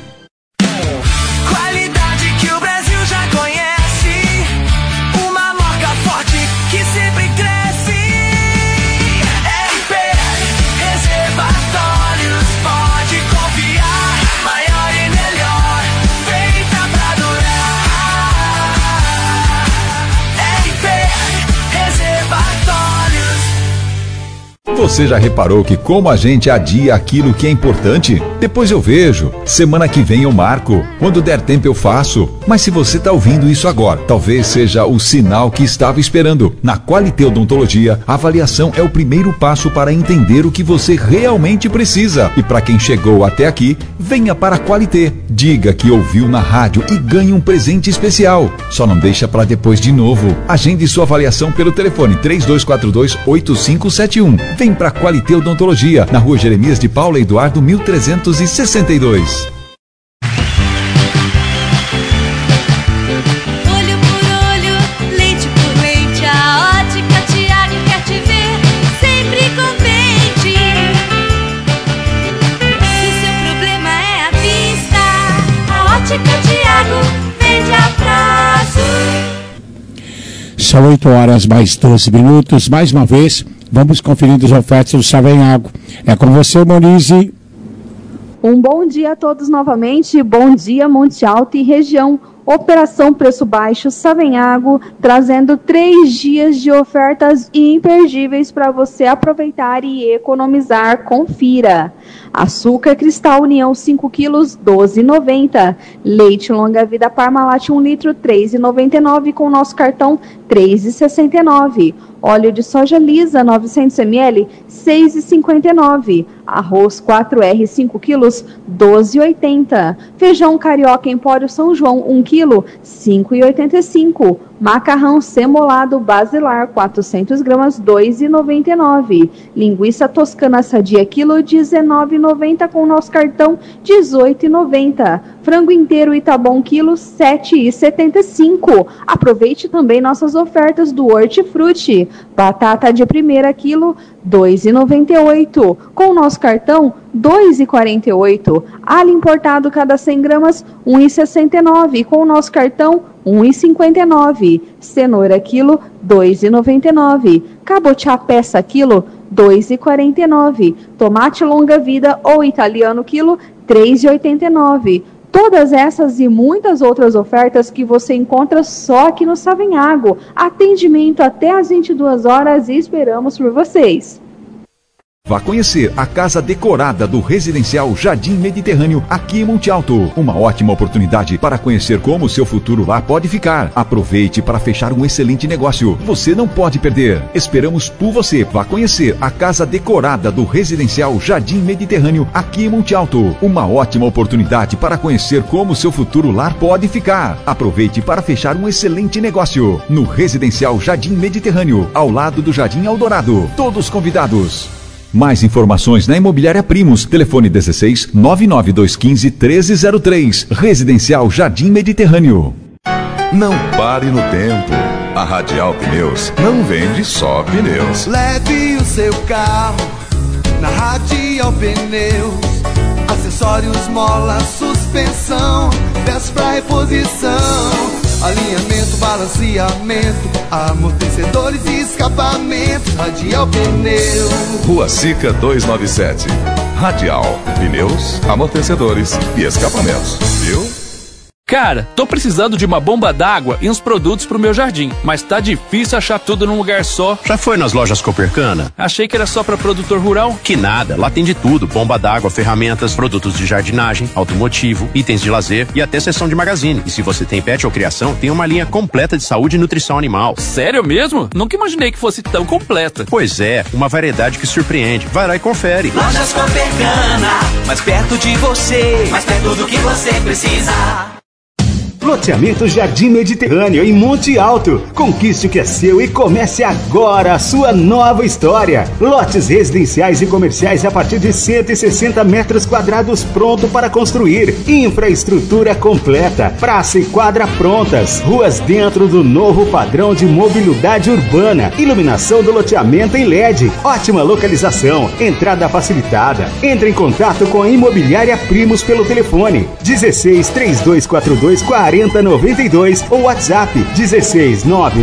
Qualidade que o Brasil já conhece, uma marca forte que sempre cresce. RPR Reservatórios, pode confiar, maior e melhor, feita pra durar. RPR Reservatórios. Você já reparou que como a gente adia aquilo que é importante? Depois eu vejo, semana que vem eu marco, quando der tempo eu faço. Mas se você está ouvindo isso agora, talvez seja o sinal que estava esperando. Na Qualité Odontologia, a avaliação é o primeiro passo para entender o que você realmente precisa. E para quem chegou até aqui, venha para a Qualité. Diga que ouviu na rádio e ganhe um presente especial. Só não deixa para depois de novo. Agende sua avaliação pelo telefone 3242-8571. Vem para Qualité Odontologia, na rua Jeremias de Paula Eduardo 1362. Olho por olho, leite por leite, a Ótica Tiago quer te ver sempre contente. Se o seu problema é a vista, a Ótica Tiago vende a prazo. são 8 horas mais 12 minutos. Mais uma vez, vamos conferindo as ofertas do Savenhago. É com você, Monize. Um bom dia a todos novamente. Bom dia, Monte Alto e região. Operação Preço Baixo Savenhago, trazendo 3 dias de ofertas imperdíveis para você aproveitar e economizar. Confira. Açúcar Cristal União 5 quilos, 12,90. Leite Longa Vida Parmalat 1 litro, 3,99. Com o nosso cartão, 3,69. Óleo de soja lisa 900 ml, 6,59. Arroz 4R 5 quilos, 12,80. Feijão carioca Empório São João 1 quilo, 5,85. Macarrão semolado basilar 400 gramas, 2,99. Linguiça toscana sadia quilo, 19,90. Com o nosso cartão, 18,90. Frango inteiro Itabom quilo, 7,75. Aproveite também nossas ofertas do Hortifruti. Batata de primeira quilo, 2,98. Com o nosso cartão, 2,48. Alho importado cada 100 gramas, 1,69. Com o nosso cartão, 1,59. Cenoura quilo, 2,99. Cabotiá peça quilo, 2,49. Tomate longa vida ou italiano quilo, 3,89. Todas essas e muitas outras ofertas que você encontra só aqui no Savenhago. Atendimento até às 22 horas e esperamos por vocês. Vá conhecer a casa decorada do Residencial Jardim Mediterrâneo aqui em Monte Alto. Uma ótima oportunidade para conhecer como o seu futuro lá pode ficar. Aproveite para fechar um excelente negócio. Você não pode perder. Esperamos por você. Vá conhecer a casa decorada do Residencial Jardim Mediterrâneo aqui em Monte Alto. Uma ótima oportunidade para conhecer como o seu futuro lar pode ficar. Aproveite para fechar um excelente negócio. No Residencial Jardim Mediterrâneo, ao lado do Jardim Eldorado. Todos convidados. Mais informações na Imobiliária Primos. Telefone 16 99215 1303. Residencial Jardim Mediterrâneo. Não pare no tempo. A Radial Pneus não vende só pneus. Leve o seu carro na Radial Pneus. Acessórios, mola, suspensão, peças pra reposição. Alinhamento, balanceamento, amortecedores e escapamentos. Radial Pneus. Rua Sica 297. Radial Pneus, amortecedores e escapamentos. Viu? Cara, tô precisando de uma bomba d'água e uns produtos pro meu jardim, mas tá difícil achar tudo num lugar só. Já foi nas lojas Copercana? Achei que era só pra produtor rural. Que nada, lá tem de tudo: bomba d'água, ferramentas, produtos de jardinagem, automotivo, itens de lazer e até seção de magazine. E se você tem pet ou criação, tem uma linha completa de saúde e nutrição animal. Sério mesmo? Nunca imaginei que fosse tão completa. Pois é, uma variedade que surpreende. Vai lá e confere. Lojas Copercana, mais perto de você, mais perto do que você precisa. Loteamento Jardim Mediterrâneo em Monte Alto. Conquiste o que é seu e comece agora a sua nova história. Lotes residenciais e comerciais a partir de 160 metros quadrados pronto para construir. Infraestrutura completa. Praça e quadra prontas. Ruas dentro do novo padrão de mobilidade urbana. Iluminação do loteamento em LED. Ótima localização. Entrada facilitada. Entre em contato com a Imobiliária Primos pelo telefone 16 3242 4092 ou WhatsApp 16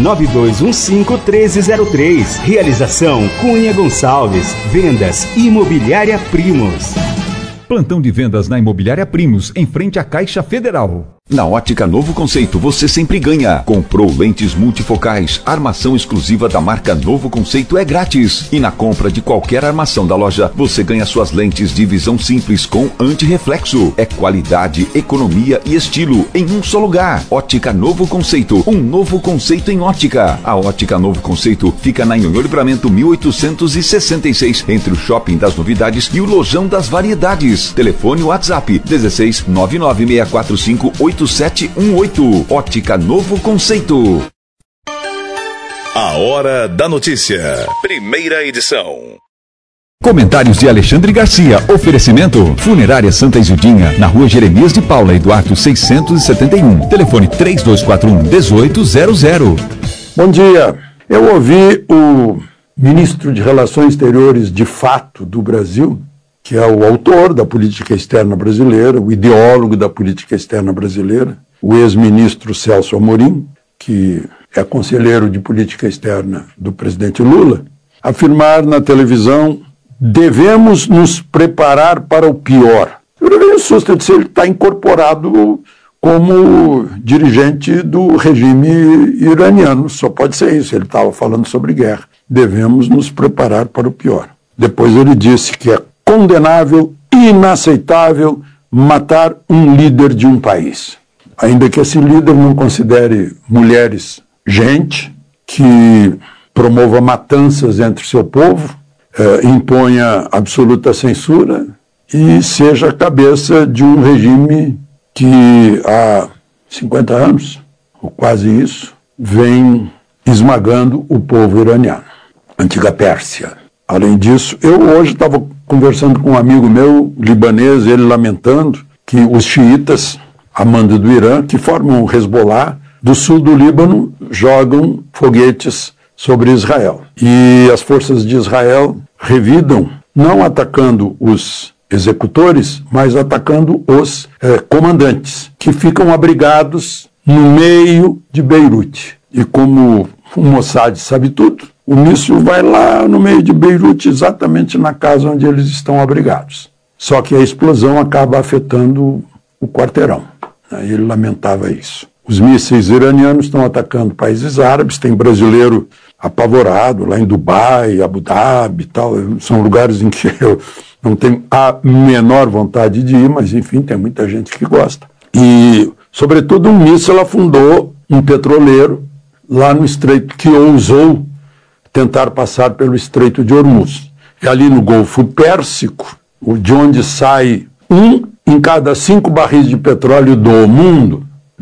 99215 1303. Realização Cunha Gonçalves. Vendas Imobiliária Primos. Plantão de vendas na Imobiliária Primos, em frente à Caixa Federal. Na Ótica Novo Conceito, você sempre ganha. Comprou lentes multifocais, armação exclusiva da marca Novo Conceito é grátis. E na compra de qualquer armação da loja, você ganha suas lentes de visão simples com antirreflexo. É qualidade, economia e estilo em um só lugar. Ótica Novo Conceito, um novo conceito em ótica. A Ótica Novo Conceito fica na Nhonhô Livramento 1866, entre o Shopping das Novidades e o Lojão das Variedades. Telefone WhatsApp 16 99645 8718. Ótica Novo Conceito. A Hora da Notícia. Primeira edição. Comentários de Alexandre Garcia. Oferecimento Funerária Santa Isildinha, na Rua Jeremias de Paula, Eduardo 671. Telefone 3241-1800. Bom dia. Eu ouvi o ministro de Relações Exteriores de fato do Brasil, que é o autor da política externa brasileira, o ideólogo da política externa brasileira, o ex-ministro Celso Amorim, que é conselheiro de política externa do presidente Lula, afirmar na televisão: devemos nos preparar para o pior. Eu levei um susto, eu disse: ele está incorporado como dirigente do regime iraniano, só pode ser isso, ele estava falando sobre guerra. Devemos nos preparar para o pior. Depois ele disse que é condenável, inaceitável matar um líder de um país. Ainda que esse líder não considere mulheres gente, que promova matanças entre seu povo, imponha absoluta censura e seja a cabeça de um regime que há 50 anos, ou quase isso, vem esmagando o povo iraniano, antiga Pérsia. Além disso, eu hoje estava conversando com um amigo meu, libanês, ele lamentando que os xiitas, a mando do Irã, que formam o Hezbollah, do sul do Líbano, jogam foguetes sobre Israel. E as forças de Israel revidam, não atacando os executores, mas atacando os comandantes, que ficam abrigados no meio de Beirute. E como o Mossad sabe tudo, o míssil vai lá no meio de Beirute, exatamente na casa onde eles estão abrigados. Só que a explosão acaba afetando o quarteirão. Ele lamentava isso. Os mísseis iranianos estão atacando países árabes, tem brasileiro apavorado lá em Dubai, Abu Dhabi e tal. São lugares em que eu não tenho a menor vontade de ir, mas enfim, tem muita gente que gosta. E, sobretudo, um míssil afundou um petroleiro lá no estreito, que ousou tentar passar pelo Estreito de Hormuz. É ali no Golfo Pérsico, de onde sai 1 em cada 5 barris de petróleo do mundo.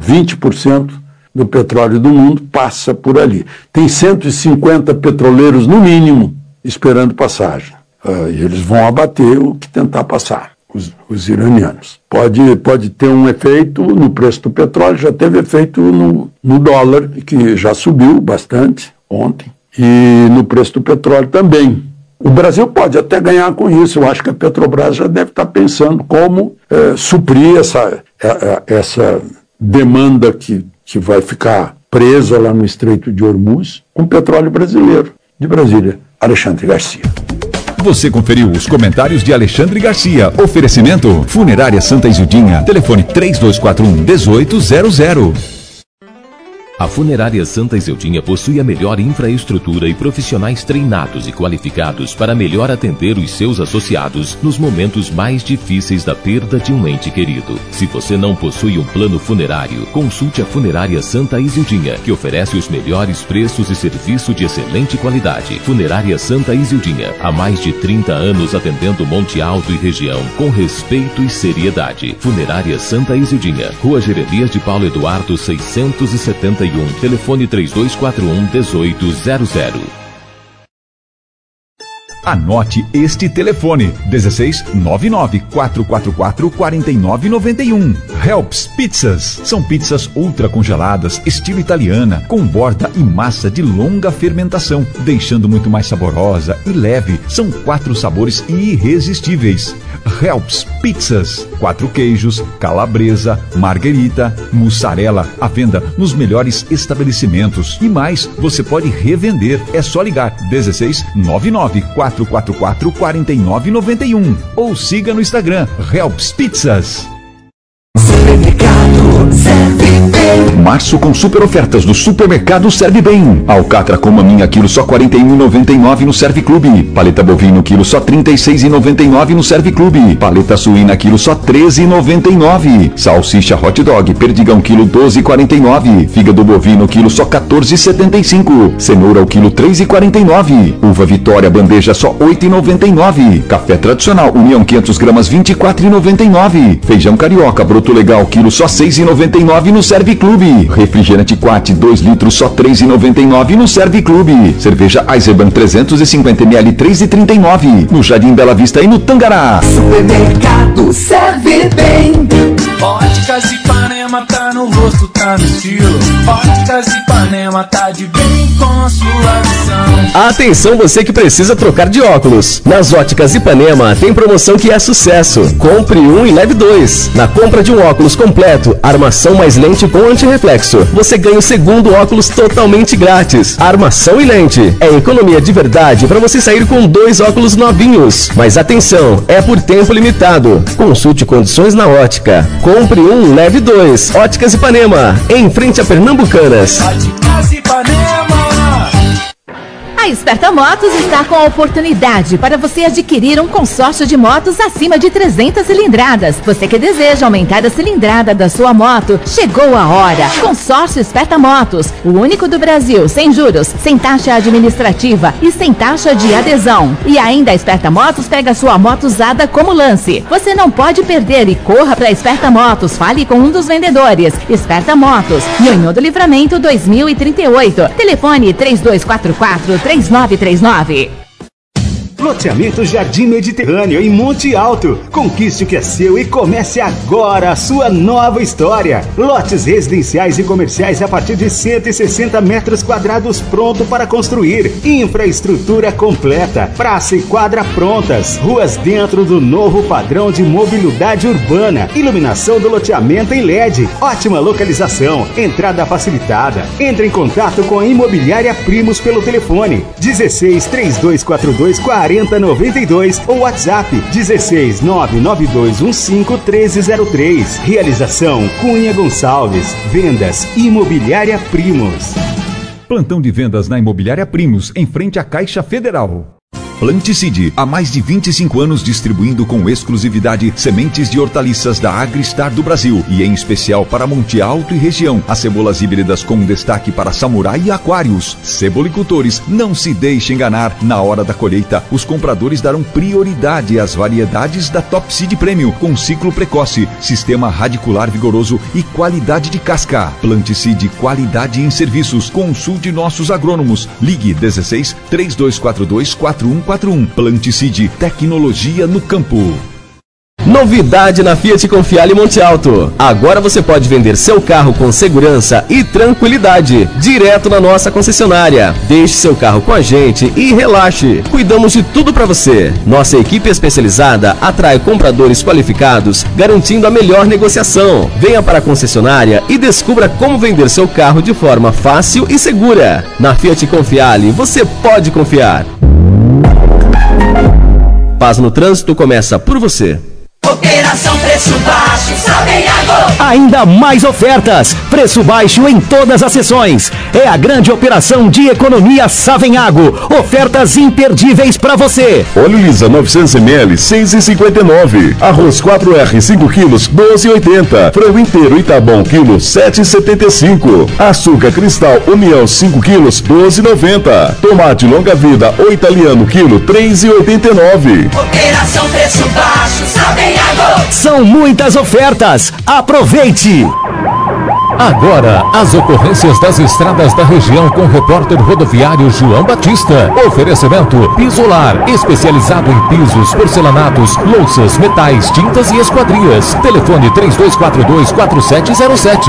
20% do petróleo do mundo passa por ali. Tem 150 petroleiros, no mínimo, esperando passagem. E eles vão abater o que tentar passar, os iranianos. Pode ter um efeito no preço do petróleo, já teve efeito no dólar, que já subiu bastante ontem, e no preço do petróleo também. O Brasil pode até ganhar com isso. Eu acho que a Petrobras já deve estar pensando como suprir essa demanda que vai ficar presa lá no Estreito de Hormuz com petróleo brasileiro. De Brasília, Alexandre Garcia. Você conferiu os comentários de Alexandre Garcia. Oferecimento: Funerária Santa Isildinha. Telefone 3241-1800. A Funerária Santa Isildinha possui a melhor infraestrutura e profissionais treinados e qualificados para melhor atender os seus associados nos momentos mais difíceis da perda de um ente querido. Se você não possui um plano funerário, consulte a Funerária Santa Isildinha, que oferece os melhores preços e serviço de excelente qualidade. Funerária Santa Isildinha, há mais de 30 anos atendendo Monte Alto e região, com respeito e seriedade. Funerária Santa Isildinha, Rua Jeremias de Paulo Eduardo 671, telefone 3241-1800. Anote este telefone: 1699-444-4991. Helps Pizzas. São pizzas ultra congeladas, estilo italiana, com borda e massa de longa fermentação, deixando muito mais saborosa e leve. São 4 sabores irresistíveis. Helps Pizzas. 4 queijos, calabresa, marguerita, mussarela, à venda nos melhores estabelecimentos. E mais, você pode revender. É só ligar 1699-444-4991 ou siga no Instagram Helps Pizzas. Março com super ofertas do Supermercado Serve Bem. Alcatra com maminha quilo só R$ 41,99 no Serve Clube. Paleta bovino quilo só R$ 36,99 no Serve Clube. Paleta suína quilo só R$ 13,99. Salsicha hot dog perdigão quilo R$ 12,49. Fígado bovino quilo só R$ 14,75. Cenoura o quilo R$ 3,49. Uva Vitória bandeja só R$ 8,99. Café tradicional União 500 gramas R$ 24,99. Feijão carioca broto legal quilo só R$ 6,99 no Serve Clube. Refrigerante Quat 2 litros só R$ 3,99 no Serve Clube. Cerveja Eisenbahn 350ml R$ 3,39 no Jardim Bela Vista e no Tangará. Supermercado Serve Bem. Óticas Ipanema tá no rosto, tá no estilo. Óticas Ipanema tá de bem com a sua visão. Atenção você que precisa trocar de óculos. Nas Óticas Ipanema tem promoção que é sucesso. Compre um e leve dois. Na compra de um óculos completo, armação mais lente com antirreflexo, você ganha o segundo óculos totalmente grátis. Armação e lente. É economia de verdade para você sair com 2 óculos novinhos. Mas atenção, é por tempo limitado. Consulte condições na ótica. Compre um, leve dois. Óticas Ipanema, em frente a Pernambucanas. Óticas Ipanema. A Esperta Motos está com a oportunidade para você adquirir um consórcio de motos acima de 300 cilindradas. Você que deseja aumentar a cilindrada da sua moto, chegou a hora. Consórcio Esperta Motos, o único do Brasil, sem juros, sem taxa administrativa e sem taxa de adesão. E ainda a Esperta Motos pega sua moto usada como lance. Você não pode perder e corra para a Esperta Motos. Fale com um dos vendedores. Esperta Motos, Nhonhô do Livramento 2038. Telefone 3244-3939. Loteamento Jardim Mediterrâneo em Monte Alto. Conquiste o que é seu e comece agora a sua nova história. Lotes residenciais e comerciais a partir de 160 metros quadrados pronto para construir. Infraestrutura completa. Praça e quadra prontas. Ruas dentro do novo padrão de mobilidade urbana. Iluminação do loteamento em LED. Ótima localização. Entrada facilitada. Entre em contato com a Imobiliária Primos pelo telefone 16 3242 4092 ou WhatsApp 16 99215 1303. Realização Cunha Gonçalves. Vendas Imobiliária Primos. Plantão de vendas na Imobiliária Primos, em frente à Caixa Federal. Planticide, há mais de 25 anos distribuindo com exclusividade sementes de hortaliças da Agristar do Brasil e em especial para Monte Alto e região. As cebolas híbridas com destaque para Samurai e Aquários. Cebolicultores, não se deixe enganar. Na hora da colheita, os compradores darão prioridade às variedades da Top Seed Premium com ciclo precoce, sistema radicular vigoroso e qualidade de casca. Planticide, qualidade em serviços. Consulte nossos agrônomos. Ligue 16 3242 4141. Planticide, tecnologia no campo. Novidade na Fiat Confiale Monte Alto. Agora você pode vender seu carro com segurança e tranquilidade, direto na nossa concessionária. Deixe seu carro com a gente e relaxe. Cuidamos de tudo para você. Nossa equipe especializada atrai compradores qualificados, garantindo a melhor negociação. Venha para a concessionária e descubra como vender seu carro de forma fácil e segura. Na Fiat Confiale, você pode confiar. Paz no trânsito começa por você. Operação Preço Baixo, Savenhago. Ainda mais ofertas. Preço baixo em todas as sessões. É a grande operação de economia Savenhago. Ofertas imperdíveis para você. Óleo Lisa 900 ml, 6,59. Arroz 4R 5 quilos, 12,80. Frango inteiro Itabom quilo, 7,75. Açúcar Cristal União 5 quilos, 12,90. Tomate longa vida ou italiano quilo, 3,89. Operação Preço Baixo, Savenhago. São muitas ofertas. Aproveite! Agora, as ocorrências das estradas da região com o repórter rodoviário João Batista. Oferecimento Pisolar, especializado em pisos, porcelanatos, louças, metais, tintas e esquadrias. Telefone 3242-4707.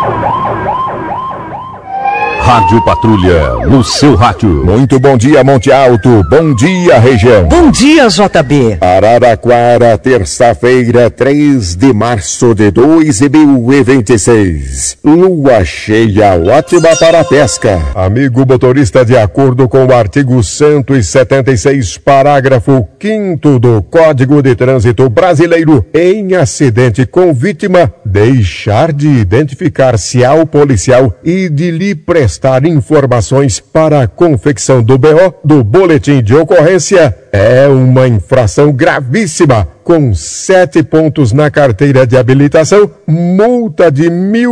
Rádio Patrulha, no seu rádio. Muito bom dia, Monte Alto. Bom dia, região. Bom dia, JB. Araraquara, terça-feira, 3 de março de 2026. Lua cheia, ótima para a pesca. Amigo motorista, de acordo com o artigo 176, parágrafo 5º do Código de Trânsito Brasileiro, em acidente com vítima, deixar de identificar-se ao policial e de lhe prestar informações para a confecção do BO, do boletim de ocorrência, é uma infração gravíssima, com 7 pontos na carteira de habilitação, multa de R$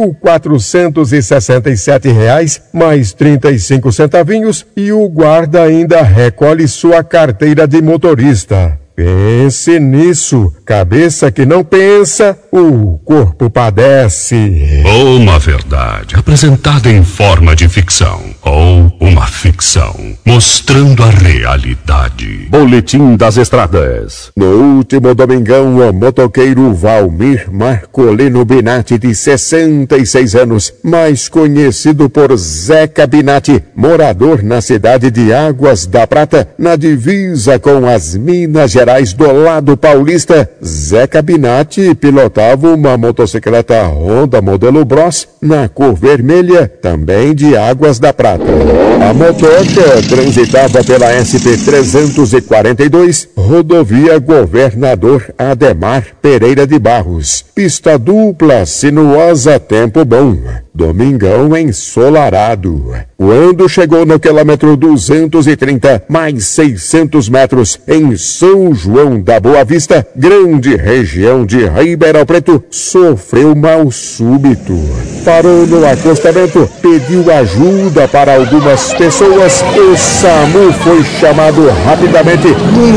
1.467 mais 35 centavinhos e o guarda ainda recolhe sua carteira de motorista. Pense nisso. Cabeça que não pensa, o corpo padece. Uma verdade apresentada em forma de ficção ou uma ficção, mostrando a realidade. Boletim das Estradas. No último domingão, o motoqueiro Valmir Marcolino Binatti, de 66 anos, mais conhecido por Zeca Binatti, morador na cidade de Águas da Prata, na divisa com as Minas Gerais do lado paulista, Zeca Binatti pilotava uma motocicleta Honda modelo Bros na cor vermelha, também de Águas da Prata. A motoca transitava pela SP-342, rodovia Governador Ademar Pereira de Barros. Pista dupla, sinuosa, tempo bom. Domingão ensolarado. Quando chegou no quilômetro 230, mais 600 metros, em São João da Boa Vista, grande região de Ribeirão Preto, sofreu mal súbito. Parou no acostamento, pediu ajuda para algumas pessoas. O SAMU foi chamado rapidamente.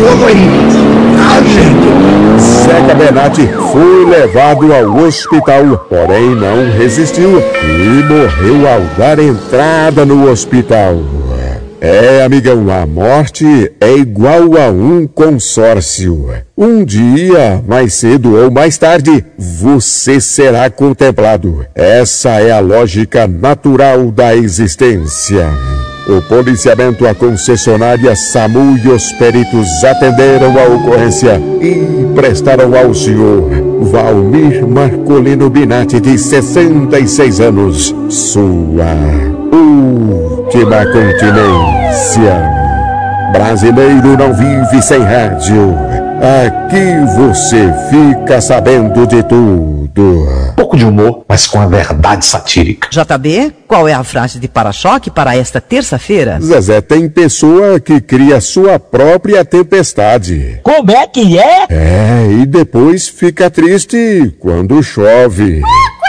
Zeca Binatti foi levado ao hospital, porém não resistiu e morreu ao dar entrada no hospital. Amigão, a morte é igual a um consórcio. Um dia, mais cedo ou mais tarde, você será contemplado. Essa é a lógica natural da existência. O policiamento, a concessionária SAMU e os peritos atenderam a ocorrência e prestaram ao senhor Valmir Marcolino Binatti, de 66 anos, sua última continência. Brasileiro não vive sem rádio. Aqui você fica sabendo de tudo. Pouco de humor, mas com a verdade satírica. JB, qual é a frase de para-choque para esta terça-feira? Zezé, tem pessoa que cria sua própria tempestade. Como é que é? E depois fica triste quando chove.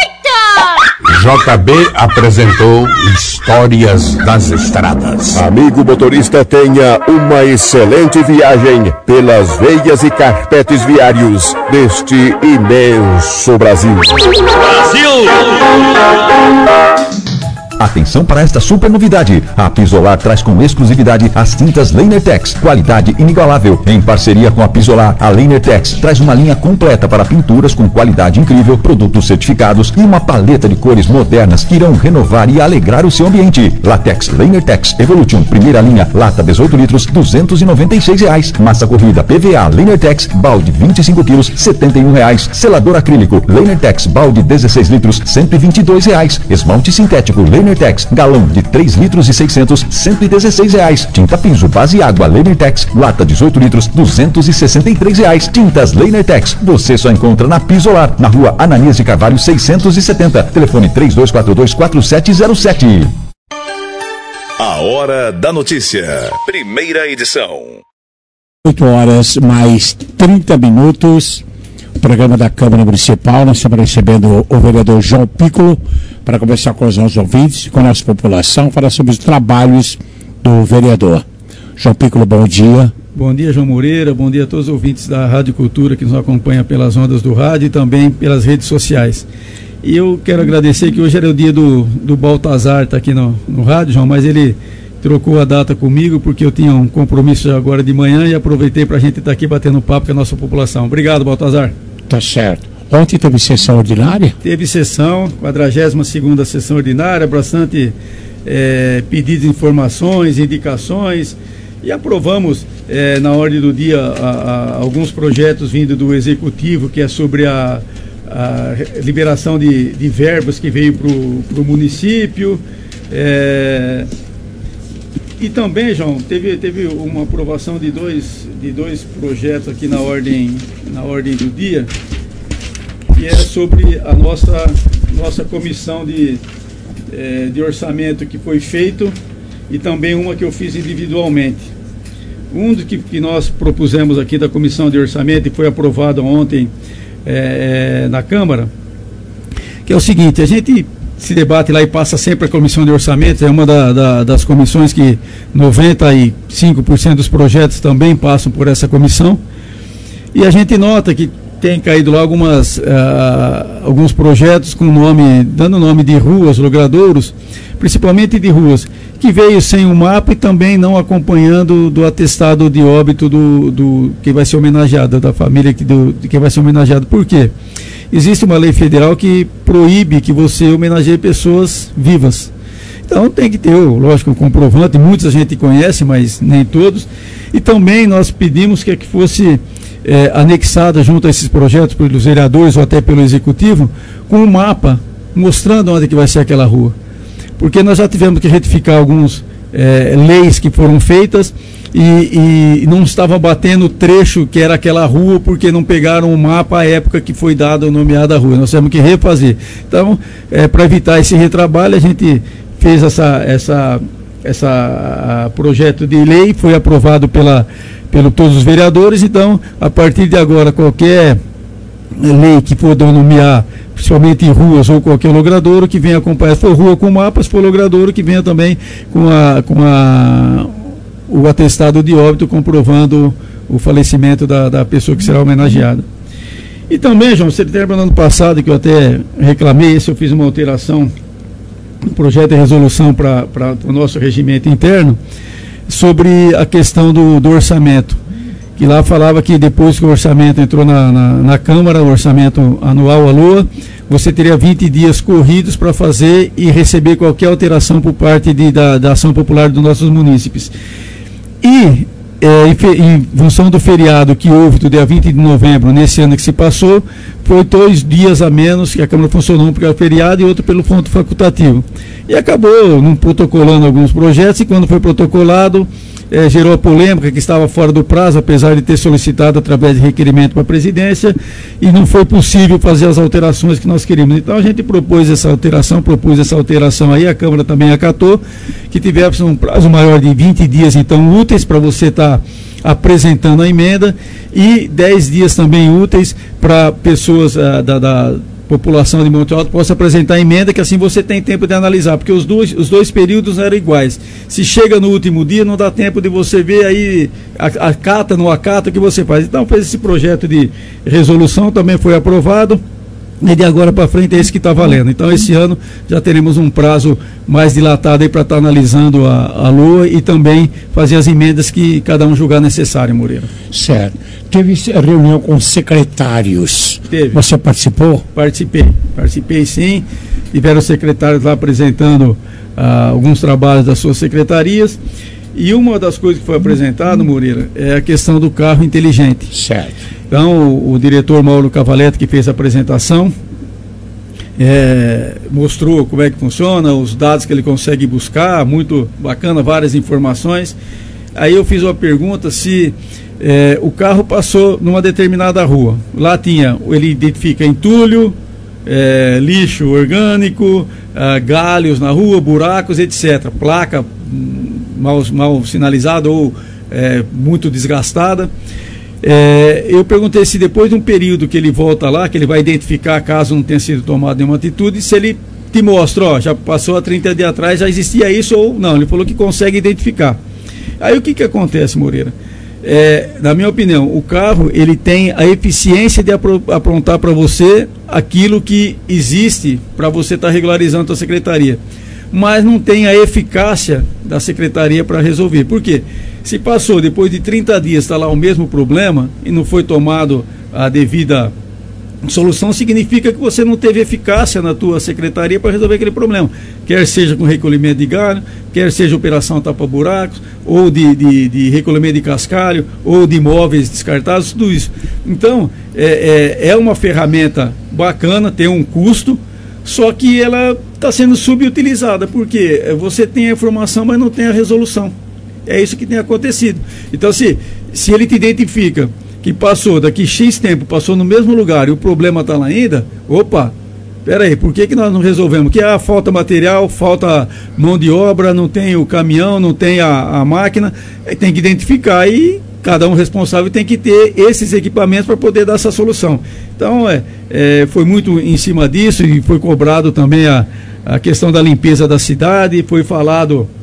JB apresentou Histórias das Estradas. Amigo motorista, tenha uma excelente viagem pelas veias e carpetes viários deste imenso Brasil. Atenção para esta super novidade. A Pisolar traz com exclusividade as tintas Lainertex, qualidade inigualável. Em parceria com a Pisolar, a Lainertex traz uma linha completa para pinturas com qualidade incrível, produtos certificados e uma paleta de cores modernas que irão renovar e alegrar o seu ambiente. Latex Lainertex Evolution, primeira linha, lata 18 litros, R$296. Massa corrida PVA Lainertex, balde 25 quilos, R$71. Selador acrílico Lainertex, balde 16 litros, R$122. Esmalte sintético Lainertex, galão de 3 litros e 600, R$116. Tinta piso base água Lainertex, lata 18 litros, R$263. Tintas Lainertex, você só encontra na Pisolar, na rua Ananias de Carvalho 670, telefone 32424707. A Hora da Notícia, primeira edição. 8 horas mais 30 minutos. Programa da Câmara Municipal, nós estamos recebendo o vereador João Piccolo para conversar com os nossos ouvintes, com a nossa população, falar sobre os trabalhos do vereador. João Piccolo, bom dia. Bom dia, João Moreira, bom dia a todos os ouvintes da Rádio Cultura que nos acompanham pelas ondas do rádio e também pelas redes sociais. E eu quero agradecer que hoje era o dia do Baltazar, está aqui no rádio, João, mas ele trocou a data comigo porque eu tinha um compromisso agora de manhã e aproveitei para a gente estar aqui batendo papo com a nossa população. Obrigado, Baltazar. Tá certo. Ontem teve sessão ordinária? Teve sessão, 42ª sessão ordinária, bastante pedidos de informações, indicações, e aprovamos na ordem do dia alguns projetos vindos do Executivo, que é sobre a liberação de verbas que veio para o município. E também, João, teve uma aprovação de dois projetos aqui na ordem do dia, que é sobre a nossa comissão de orçamento que foi feito, e também uma que eu fiz individualmente. Um do que nós propusemos aqui da comissão de orçamento e foi aprovado ontem na Câmara, que é o seguinte: a gente se debate lá e passa sempre a comissão de orçamento, é uma das comissões que 95% dos projetos também passam por essa comissão, E a gente nota que tem caído lá alguns projetos com nome, dando nome de ruas, logradouros, principalmente de ruas, que veio sem o mapa e também não acompanhando do atestado de óbito do que vai ser homenageado, da família de quem vai ser homenageado. Por quê? Existe uma lei federal que proíbe que você homenageie pessoas vivas. Então tem que ter, lógico, um comprovante, muitos a gente conhece, mas nem todos. E também nós pedimos que fosse anexada junto a esses projetos pelos vereadores ou até pelo executivo, com um mapa mostrando onde que vai ser aquela rua. Porque nós já tivemos que retificar algumas leis que foram feitas e não estava batendo o trecho que era aquela rua porque não pegaram o mapa à época que foi dada ou nomeada a rua. Nós temos que refazer. Então, para evitar esse retrabalho, a gente fez essa projeto de lei, foi aprovado pelo todos os vereadores. Então, a partir de agora, qualquer lei que for nomear, principalmente em ruas ou qualquer logradouro, que venha acompanhar, se for rua com mapa, se for logradouro, que venha também com o atestado de óbito comprovando o falecimento da pessoa que será homenageada. E também, João, você lembra no ano passado que eu até reclamei, eu fiz uma alteração no projeto de resolução para o nosso regimento interno, sobre a questão do orçamento, que lá falava que depois que o orçamento entrou na Câmara, o orçamento anual à LOA, você teria 20 dias corridos para fazer e receber qualquer alteração por parte da ação popular dos nossos munícipes. E, em função do feriado que houve do dia 20 de novembro, nesse ano que se passou, foi 2 dias a menos que a Câmara funcionou, um pelo feriado e outro pelo ponto facultativo. E acabou não protocolando alguns projetos, e quando foi protocolado, gerou a polêmica que estava fora do prazo, apesar de ter solicitado através de requerimento para a presidência, e não foi possível fazer as alterações que nós queríamos. Então a gente propôs essa alteração aí, a Câmara também acatou, que tivesse um prazo maior de 20 dias, então, úteis para você estar apresentando a emenda, e 10 dias também úteis para pessoas da população de Monte Alto possa apresentar a emenda, que assim você tem tempo de analisar, porque os dois períodos eram iguais. Se chega no último dia, não dá tempo de você ver aí, acata, não acata, o que você faz. Então fez esse projeto de resolução, também foi aprovado, e de agora para frente é esse que está valendo. Então esse ano já teremos um prazo mais dilatado aí para estar analisando a LOA e também fazer as emendas que cada um julgar necessário, Moreira. Certo. Teve reunião com secretários. Teve. Você participou? Participei sim. Tiveram secretários lá apresentando alguns trabalhos das suas secretarias. E uma das coisas que foi apresentado, Moreira, é a questão do carro inteligente. Certo. Então, o diretor Mauro Cavaletti, que fez a apresentação, mostrou como é que funciona, os dados que ele consegue buscar, muito bacana, várias informações. Aí eu fiz uma pergunta se o carro passou numa determinada rua. Lá ele identifica entulho, lixo orgânico, galhos na rua, buracos, etc. Placa mal sinalizada ou muito desgastada. Eu perguntei se depois de um período que ele volta lá, que ele vai identificar caso não tenha sido tomada nenhuma atitude, se ele te mostra, já passou há 30 dias atrás, já existia isso ou não. Ele falou que consegue identificar. Aí o que acontece, Moreira? Na minha opinião, o carro ele tem a eficiência de aprontar para você aquilo que existe para você estar regularizando a sua secretaria, mas não tem a eficácia da secretaria para resolver. Por quê? Se passou, depois de 30 dias, está lá o mesmo problema e não foi tomado a devida solução, significa que você não teve eficácia na tua secretaria para resolver aquele problema. Quer seja com recolhimento de galho, quer seja operação tapa-buracos, ou de recolhimento de cascalho, ou de imóveis descartados, tudo isso. Então, é uma ferramenta bacana, tem um custo, só que ela está sendo subutilizada, porque você tem a informação, mas não tem a resolução. É isso que tem acontecido. Então, se ele te identifica que passou, daqui X tempo, passou no mesmo lugar e o problema está lá ainda, opa, peraí, por que nós não resolvemos? Que falta material, falta mão de obra, não tem o caminhão, não tem a máquina, tem que identificar e cada um responsável tem que ter esses equipamentos para poder dar essa solução. Então, foi muito em cima disso e foi cobrado também a questão da limpeza da cidade, foi falado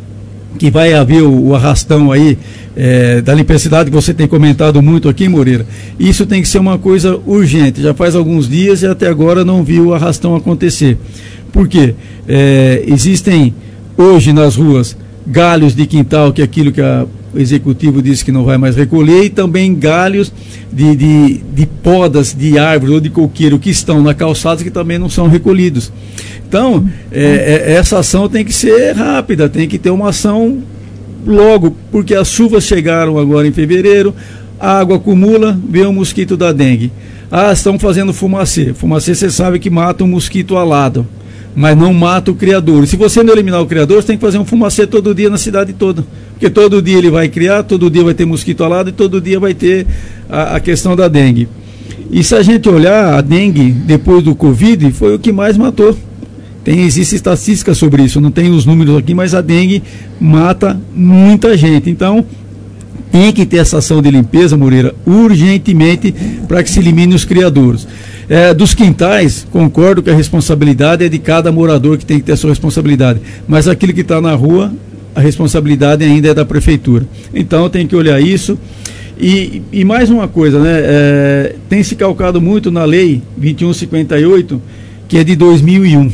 que vai haver o arrastão aí da limpeza da cidade, que você tem comentado muito aqui, Moreira. Isso tem que ser uma coisa urgente. Já faz alguns dias e até agora não viu o arrastão acontecer. Por quê? Existem hoje nas ruas galhos de quintal, que é aquilo que o executivo disse que não vai mais recolher, e também galhos de podas de árvores ou de coqueiro que estão na calçada, que também não são recolhidos. Então, essa ação tem que ser rápida, tem que ter uma ação logo, porque as chuvas chegaram agora em fevereiro, a água acumula, vem o mosquito da dengue. Estão fazendo fumacê. Fumacê, você sabe que mata um mosquito alado, mas não mata o criador. E se você não eliminar o criador, você tem que fazer um fumacê todo dia na cidade toda. Porque todo dia ele vai criar, todo dia vai ter mosquito alado e todo dia vai ter a questão da dengue. E se a gente olhar, a dengue, depois do Covid, foi o que mais matou. Existe estatística sobre isso, não tem os números aqui, mas a dengue mata muita gente. Então, tem que ter essa ação de limpeza, Moreira, urgentemente, para que se elimine os criadouros. Dos quintais, concordo que a responsabilidade é de cada morador, que tem que ter a sua responsabilidade, mas aquilo que está na rua, a responsabilidade ainda é da prefeitura. Então tem que olhar isso. E mais uma coisa, né? Tem se calcado muito na lei 2158, que é de 2001.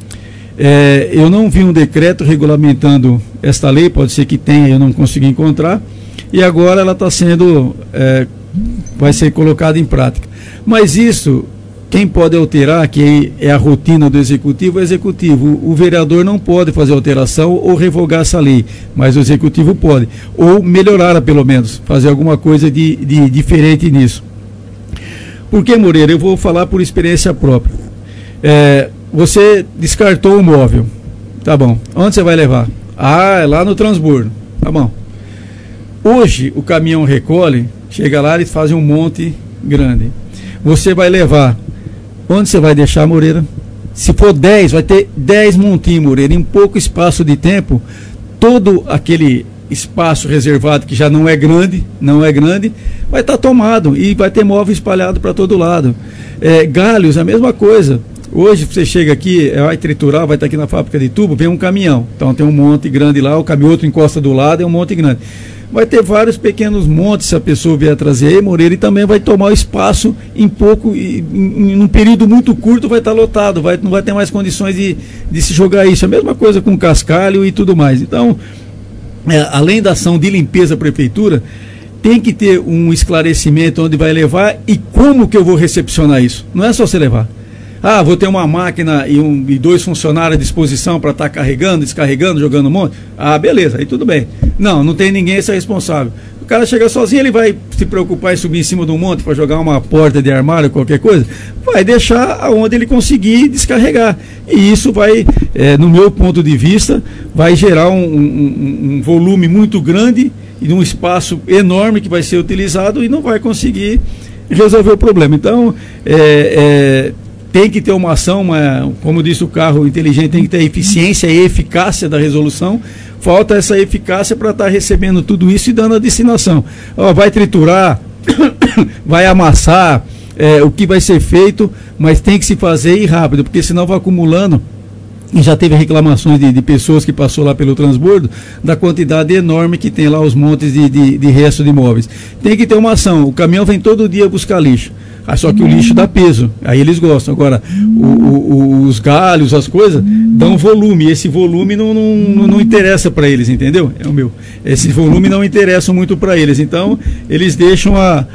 Eu não vi um decreto regulamentando esta lei, pode ser que tenha, eu não consegui encontrar, e agora ela está sendo, vai ser colocada em prática. Mas isso, quem pode alterar, que é a rotina do executivo, é o executivo. O vereador não pode fazer alteração ou revogar essa lei, mas o executivo pode, ou melhorá-la pelo menos, fazer alguma coisa de diferente nisso. Porque, Moreira, eu vou falar por experiência própria. Você descartou o móvel, tá bom, onde você vai levar? É lá no transbordo, tá bom. Hoje o caminhão recolhe, chega lá, eles fazem um monte grande. Você vai levar, onde você vai deixar, Moreira? Se for 10, vai ter 10 montinhos, Moreira, em pouco espaço de tempo. Todo aquele espaço reservado, que já não é grande, vai estar tomado e vai ter móvel espalhado para todo lado. Galhos, a mesma coisa. Hoje você chega aqui, vai triturar, vai estar aqui na fábrica de tubo, vem um caminhão. Então tem um monte grande lá, o caminhão outro encosta do lado, é um monte grande. Vai ter vários pequenos montes se a pessoa vier trazer aí, Moreira, e também vai tomar o espaço em pouco, em um período muito curto vai estar lotado, não vai ter mais condições de se jogar isso. A mesma coisa com cascalho e tudo mais. Então, além da ação de limpeza da prefeitura, tem que ter um esclarecimento onde vai levar e como que eu vou recepcionar isso. Não é só você levar. Vou ter uma máquina e 2 funcionários à disposição para estar carregando, descarregando, jogando um monte. Beleza, aí tudo bem. Não tem ninguém, esse é responsável. O cara chega sozinho, ele vai se preocupar em subir em cima de um monte para jogar uma porta de armário, qualquer coisa, vai deixar aonde ele conseguir descarregar. E isso vai, no meu ponto de vista, vai gerar um volume muito grande e um espaço enorme que vai ser utilizado e não vai conseguir resolver o problema. Então, tem que ter uma ação, como disse o carro inteligente, tem que ter eficiência e eficácia da resolução. Falta essa eficácia para estar recebendo tudo isso e dando a destinação. Vai triturar, vai amassar, o que vai ser feito, mas tem que se fazer e rápido, porque senão vai acumulando. E já teve reclamações de pessoas que passou lá pelo transbordo, da quantidade enorme que tem lá os montes de resto de imóveis. Tem que ter uma ação. O caminhão vem todo dia buscar lixo. Só que o lixo dá peso, aí eles gostam. Agora, os galhos, as coisas, dão volume, e esse volume não interessa para eles, entendeu? É o meu. Esse volume não interessa muito para eles, então eles deixam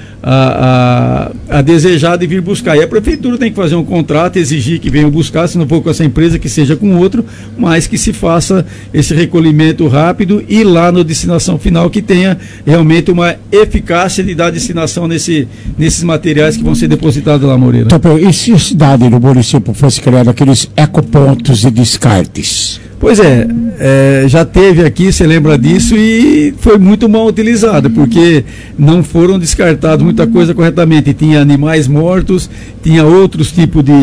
a desejar de vir buscar. E a prefeitura tem que fazer um contrato, exigir que venham buscar, se não for com essa empresa, que seja com outro, mas que se faça esse recolhimento rápido e lá na destinação final que tenha realmente uma eficácia de dar destinação nesses materiais que vão ser depositados lá, Moreira. Então, e se a cidade do município fosse criar aqueles ecopontos de descartes? Pois já teve aqui, você lembra disso, e foi muito mal utilizado, porque não foram descartados muita coisa corretamente. Tinha animais mortos, tinha outros tipos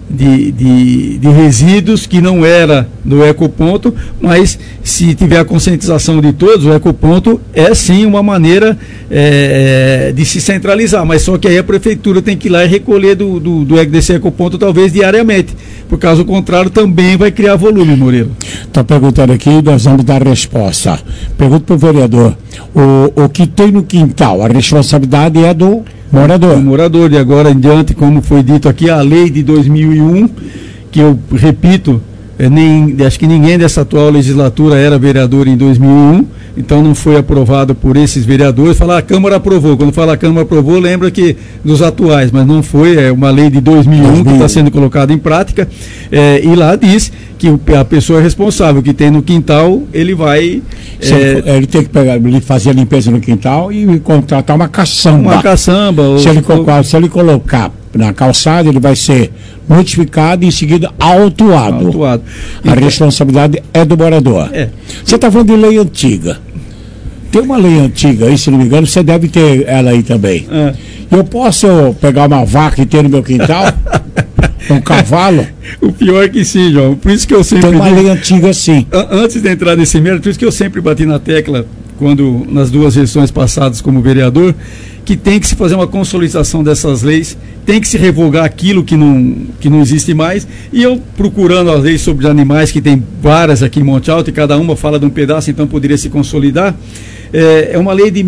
de resíduos que não era do ecoponto, mas se tiver a conscientização de todos, o ecoponto é sim uma maneira de se centralizar, mas só que aí a prefeitura tem que ir lá e recolher desse ecoponto talvez diariamente, por caso contrário também vai criar volume, Moreira. Está perguntando aqui, nós vamos dar resposta. Pergunta para o vereador, o que tem no quintal, a responsabilidade é do morador. O morador, de agora em diante, como foi dito aqui, a lei de 2001, que eu repito, acho que ninguém dessa atual legislatura era vereador em 2001, então não foi aprovado por esses vereadores. Falar a Câmara aprovou, quando fala a Câmara aprovou, lembra que dos atuais, mas não foi, é uma lei de 2001 que está sendo colocada em prática, e lá diz que a pessoa é responsável, que tem no quintal, ele vai... ele tem que pegar, ele fazer a limpeza no quintal e contratar uma caçamba. Uma caçamba. Se ele colocar na calçada, ele vai ser notificado e em seguida autuado. A responsabilidade é do morador. Você está falando de lei antiga. Tem uma lei antiga aí, se não me engano, você deve ter ela aí também. Eu posso pegar uma vaca e ter no meu quintal? Um cavalo? O pior é que sim, João. Por isso que eu sempre... Tem uma lei antiga, sim. Antes de entrar nesse mérito, por isso que eu sempre bati na tecla, nas duas gestões passadas como vereador, que tem que se fazer uma consolidação dessas leis, tem que se revogar aquilo que não existe mais, e eu procurando as leis sobre animais, que tem várias aqui em Monte Alto, e cada uma fala de um pedaço, então poderia se consolidar. É uma lei de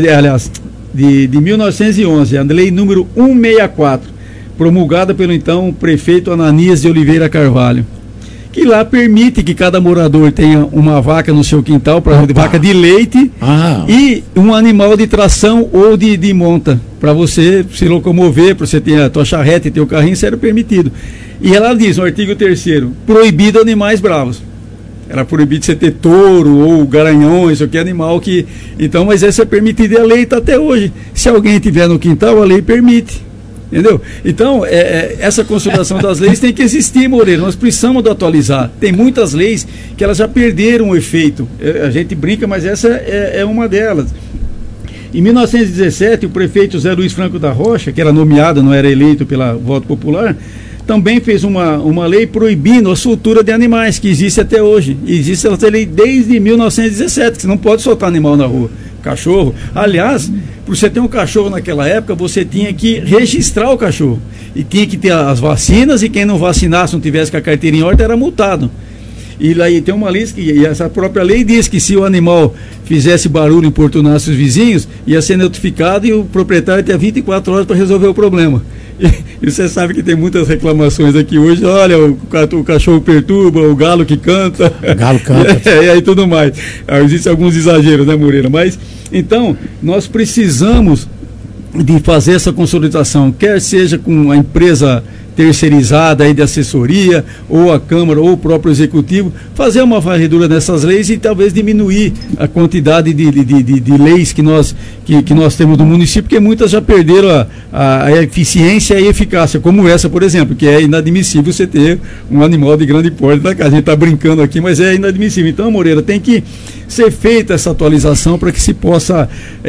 1911, a lei número 164, promulgada pelo então prefeito Ananias de Oliveira Carvalho, que lá permite que cada morador tenha uma vaca no seu quintal, vaca de leite, e um animal de tração ou de monta, para você se locomover, para você ter a tua charrete e ter o carrinho, isso era permitido. E ela diz no artigo 3º, proibido animais bravos. Era proibido você ter touro ou garanhões, ou que animal que... Então, mas essa é permitida e a lei está até hoje. Se alguém tiver no quintal, a lei permite. Entendeu? Então, essa consolidação das leis tem que existir, Moreira. Nós precisamos atualizar. Tem muitas leis que elas já perderam o efeito. A gente brinca, mas essa é uma delas. Em 1917, o prefeito Zé Luiz Franco da Rocha, que era nomeado, não era eleito pela voto popular, também fez uma lei proibindo a soltura de animais, que existe até hoje. Existe essa lei desde 1917, que você não pode soltar animal na rua. Cachorro. Aliás, para você ter um cachorro naquela época, você tinha que registrar o cachorro. E tinha que ter as vacinas, e quem não vacinasse, não tivesse com a carteira em ordem, era multado. E lá tem uma lei, e essa própria lei diz que se o animal fizesse barulho, importunasse os vizinhos, ia ser notificado e o proprietário tinha 24 horas para resolver o problema. E você sabe que tem muitas reclamações aqui hoje, olha, o cachorro perturba, o galo que canta. O galo canta. E aí tudo mais. Existem alguns exageros, né, Moreira? Mas, então, nós precisamos de fazer essa consolidação, quer seja com a empresa terceirizada aí de assessoria, ou a Câmara, ou o próprio Executivo, fazer uma varredura nessas leis e talvez diminuir a quantidade de leis que nós temos no município, porque muitas já perderam a eficiência e a eficácia, como essa, por exemplo, que é inadmissível você ter um animal de grande porte na casa. A gente está brincando aqui, mas é inadmissível. Então, Moreira, tem que ser feita essa atualização para que se possa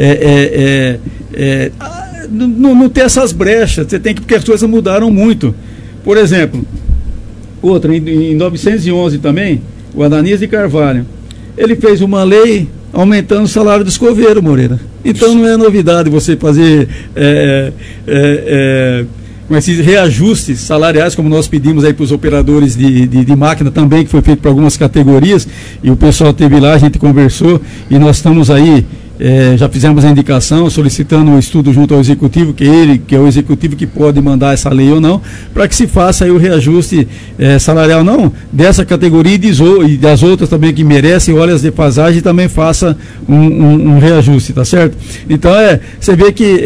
não ter essas brechas. Você tem que, porque as coisas mudaram muito. Por exemplo, outra, em 1911 também, o Ananias de Carvalho, ele fez uma lei aumentando o salário dos coveiros, Moreira. Então não é novidade você fazer esses reajustes salariais, como nós pedimos aí para os operadores de máquina também, que foi feito para algumas categorias, e o pessoal esteve lá, a gente conversou, e nós estamos aí, já fizemos a indicação, solicitando um estudo junto ao Executivo, que é o Executivo que pode mandar essa lei ou não, para que se faça aí o reajuste salarial, não dessa categoria e das outras também que merecem, olha as defasagens, e também faça um reajuste, tá certo? Então, você vê que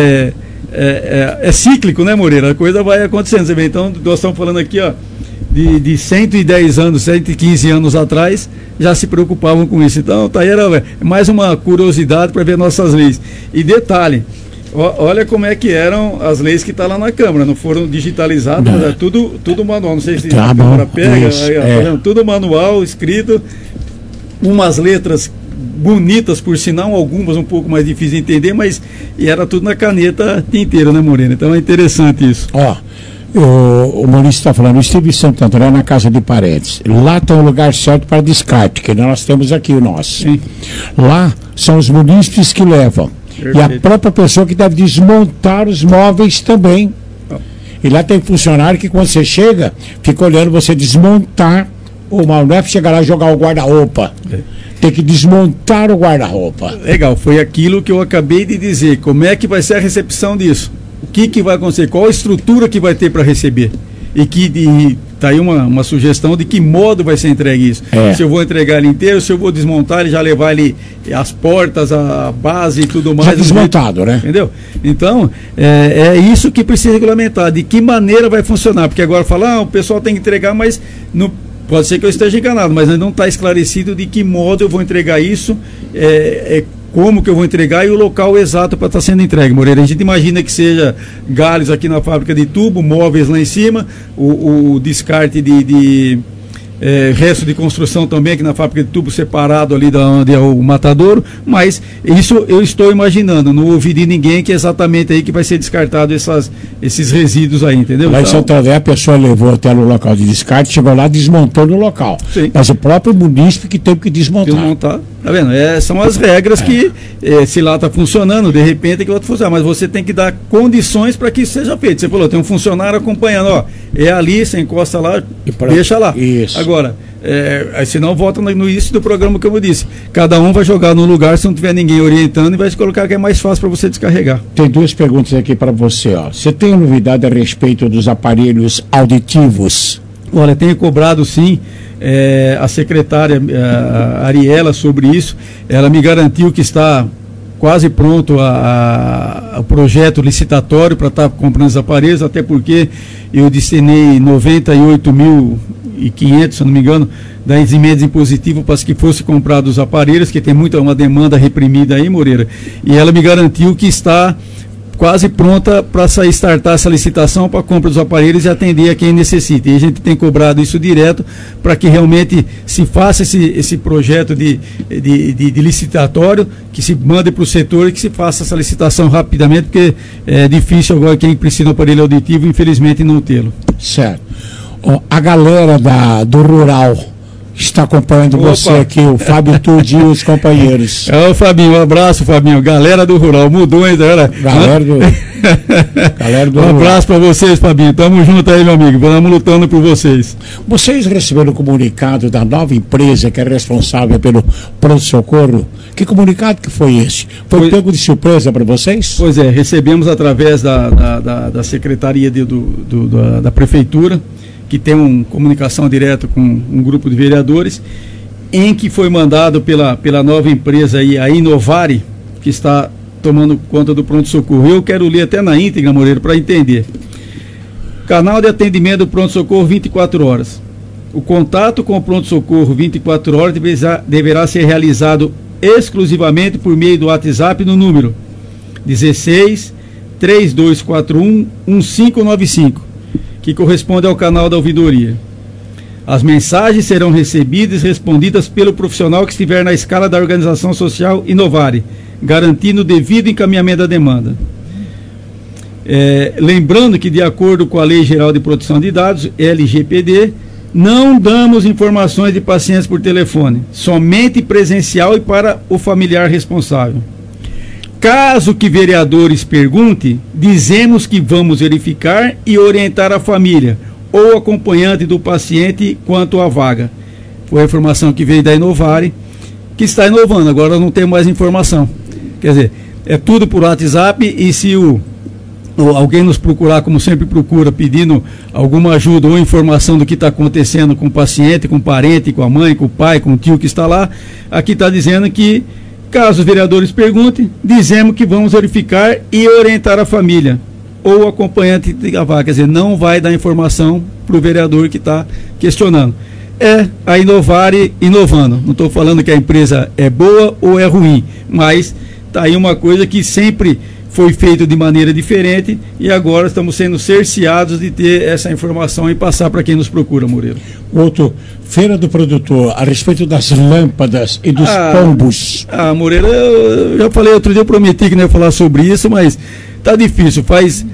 é cíclico, né, Moreira? A coisa vai acontecendo, você vê. Então, nós estamos falando aqui, ó, de 110 anos, 115 anos atrás, já se preocupavam com isso. Então, tá aí, era mais uma curiosidade para ver nossas leis. E detalhe, olha como é que eram as leis que estão lá na Câmara, não foram digitalizadas, mas é tudo manual. Não sei se a Câmara pega, tudo manual, escrito, umas letras bonitas, por sinal, algumas um pouco mais difíceis de entender, mas era tudo na caneta tinteira, né, Morena? Então é interessante isso. O Maurício está falando, eu estive em Santo André, na casa de parentes. Lá tem um lugar certo para descarte, que nós temos aqui o nosso. Sim. Lá são os munícipes que levam. Perfeito. E a própria pessoa que deve desmontar os móveis também. E lá tem funcionário que quando você chega, fica olhando você desmontar o móvel. Não é para chegar lá e jogar o guarda-roupa. Tem que desmontar o guarda-roupa. Legal, foi aquilo que eu acabei de dizer. Como é que vai ser a recepção disso? O que vai acontecer? Qual a estrutura que vai ter para receber? E tá aí uma sugestão de que modo vai ser entregue isso. Se eu vou entregar ele inteiro, se eu vou desmontar ele, já levar ele as portas, a base e tudo mais. Já desmontado, né? Entendeu? Então, é isso que precisa regulamentar. De que maneira vai funcionar? Porque agora falar, o pessoal tem que entregar, mas não, pode ser que eu esteja enganado, mas não está esclarecido de que modo eu vou entregar isso, como que eu vou entregar e o local exato para estar sendo entregue, Moreira. A gente imagina que seja galhos aqui na fábrica de tubo, móveis lá em cima, o descarte de resto de construção também aqui na fábrica de tubo separado ali da onde é o matadouro, mas isso eu estou imaginando, não ouvi de ninguém que é exatamente aí que vai ser descartado esses resíduos aí, entendeu? Lá em Santo André a pessoa levou até no local de descarte, chegou lá, desmontou no local. Sim. Mas o próprio munícipe que teve que desmontar. Tá vendo? São as regras que, se lá está funcionando, de repente é que vai funcionar, mas você tem que dar condições para que isso seja feito. Você falou, tem um funcionário acompanhando, é ali, você encosta lá, deixa lá. Isso. Agora, senão volta no início do programa que eu disse. Cada um vai jogar no lugar se não tiver ninguém orientando e vai se colocar que é mais fácil para você descarregar. Tem duas perguntas aqui para você. Você tem novidade a respeito dos aparelhos auditivos? Olha, tenho cobrado sim. A secretária a Ariela sobre isso, ela me garantiu que está quase pronto o projeto licitatório para estar comprando os aparelhos, até porque eu destinei 98.500, se eu não me engano, das emendas impositivas para que fosse comprado os aparelhos, que tem uma demanda reprimida aí, Moreira, e ela me garantiu que está quase pronta para startar essa licitação para a compra dos aparelhos e atender a quem necessita. E a gente tem cobrado isso direto para que realmente se faça esse projeto de licitatório, que se mande para o setor e que se faça essa licitação rapidamente, porque é difícil agora quem precisa de um aparelho auditivo, infelizmente, não tê-lo. Certo. A galera do rural está acompanhando você aqui, o Fábio Tude e os companheiros. Ô Fabinho, um abraço, Fabinho. Galera do Rural, mudou ainda, era? Galera do Um abraço para vocês, Fabinho. Tamo junto aí, meu amigo. Vamos lutando por vocês. Vocês receberam o comunicado da nova empresa que é responsável pelo pronto-socorro? Que comunicado que foi esse? Foi pego de surpresa para vocês? Pois é, recebemos através da secretaria da prefeitura, que tem uma comunicação direta com um grupo de vereadores, em que foi mandado pela nova empresa aí, a Inovare, que está tomando conta do pronto-socorro. Eu quero ler até na íntegra, Moreira, para entender. Canal de atendimento do pronto-socorro 24 horas. O contato com o pronto-socorro 24 horas deverá ser realizado exclusivamente por meio do WhatsApp no número 16 3241 1595. Que corresponde ao canal da ouvidoria. As mensagens serão recebidas e respondidas pelo profissional que estiver na escala da organização social Inovare, garantindo o devido encaminhamento da demanda. Lembrando que, de acordo com a Lei Geral de Proteção de Dados, LGPD, não damos informações de pacientes por telefone, somente presencial e para o familiar responsável. Caso que vereadores perguntem, dizemos que vamos verificar e orientar a família ou acompanhante do paciente quanto à vaga. Foi a informação que veio da Inovare, que está inovando, agora não tem mais informação. Quer dizer, é tudo por WhatsApp, e se alguém nos procurar, como sempre procura, pedindo alguma ajuda ou informação do que está acontecendo com o paciente, com o parente, com a mãe, com o pai, com o tio que está lá, aqui está dizendo que, caso os vereadores perguntem, dizemos que vamos verificar e orientar a família ou acompanhante da vaga. Quer dizer, não vai dar informação para o vereador que está questionando. É a Inovare inovando. Não estou falando que a empresa é boa ou é ruim, mas está aí uma coisa que sempre foi feito de maneira diferente e agora estamos sendo cerceados de ter essa informação e passar para quem nos procura, Moreira. Outro, Feira do Produtor, a respeito das lâmpadas e dos pombos. Moreira, eu já falei outro dia, eu prometi que não ia falar sobre isso, mas tá difícil. Faz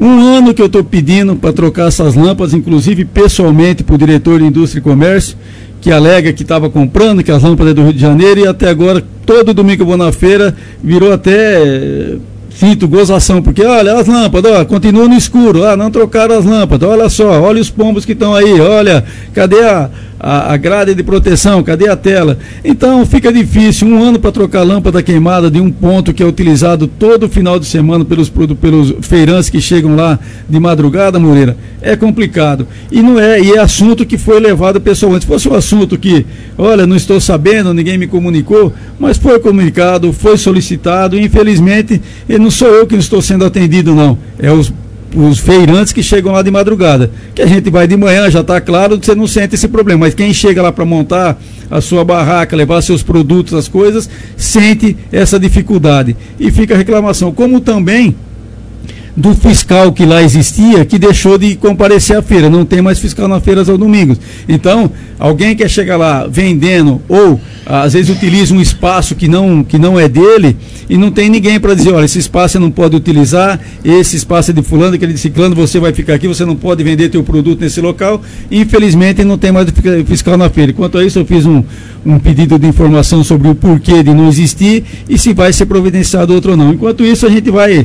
Um ano que eu estou pedindo para trocar essas lâmpadas, inclusive pessoalmente para o diretor de Indústria e Comércio, que alega que estava comprando, que as lâmpadas é do Rio de Janeiro, e até agora, todo domingo que eu vou na feira, virou até... sinto gozação, porque olha as lâmpadas, ó, continuam no escuro, não trocaram as lâmpadas, olha só, olha os pombos que estão aí, olha, cadê a grade de proteção, cadê a tela? Então fica difícil, um ano para trocar lâmpada queimada de um ponto que é utilizado todo final de semana pelos feirantes que chegam lá de madrugada, Moreira, é complicado, e é assunto que foi levado pessoalmente. Se fosse um assunto que, olha, não estou sabendo, ninguém me comunicou, mas foi comunicado, foi solicitado, e infelizmente não sou eu que não estou sendo atendido, não, é os feirantes que chegam lá de madrugada, que a gente vai de manhã, já está claro, você não sente esse problema, mas quem chega lá para montar a sua barraca, levar seus produtos, as coisas, sente essa dificuldade, e fica a reclamação, como também do fiscal que lá existia, que deixou de comparecer à feira, não tem mais fiscal na feira aos domingos. Então, alguém quer chegar lá vendendo, ou às vezes utiliza um espaço que não é dele, e não tem ninguém para dizer, olha, esse espaço você não pode utilizar, esse espaço é de fulano, aquele de ciclano, você vai ficar aqui, você não pode vender teu produto nesse local. Infelizmente não tem mais fiscal na feira. Quanto a isso, eu fiz um pedido de informação sobre o porquê de não existir e se vai ser providenciado outro ou não. Enquanto isso, a gente vai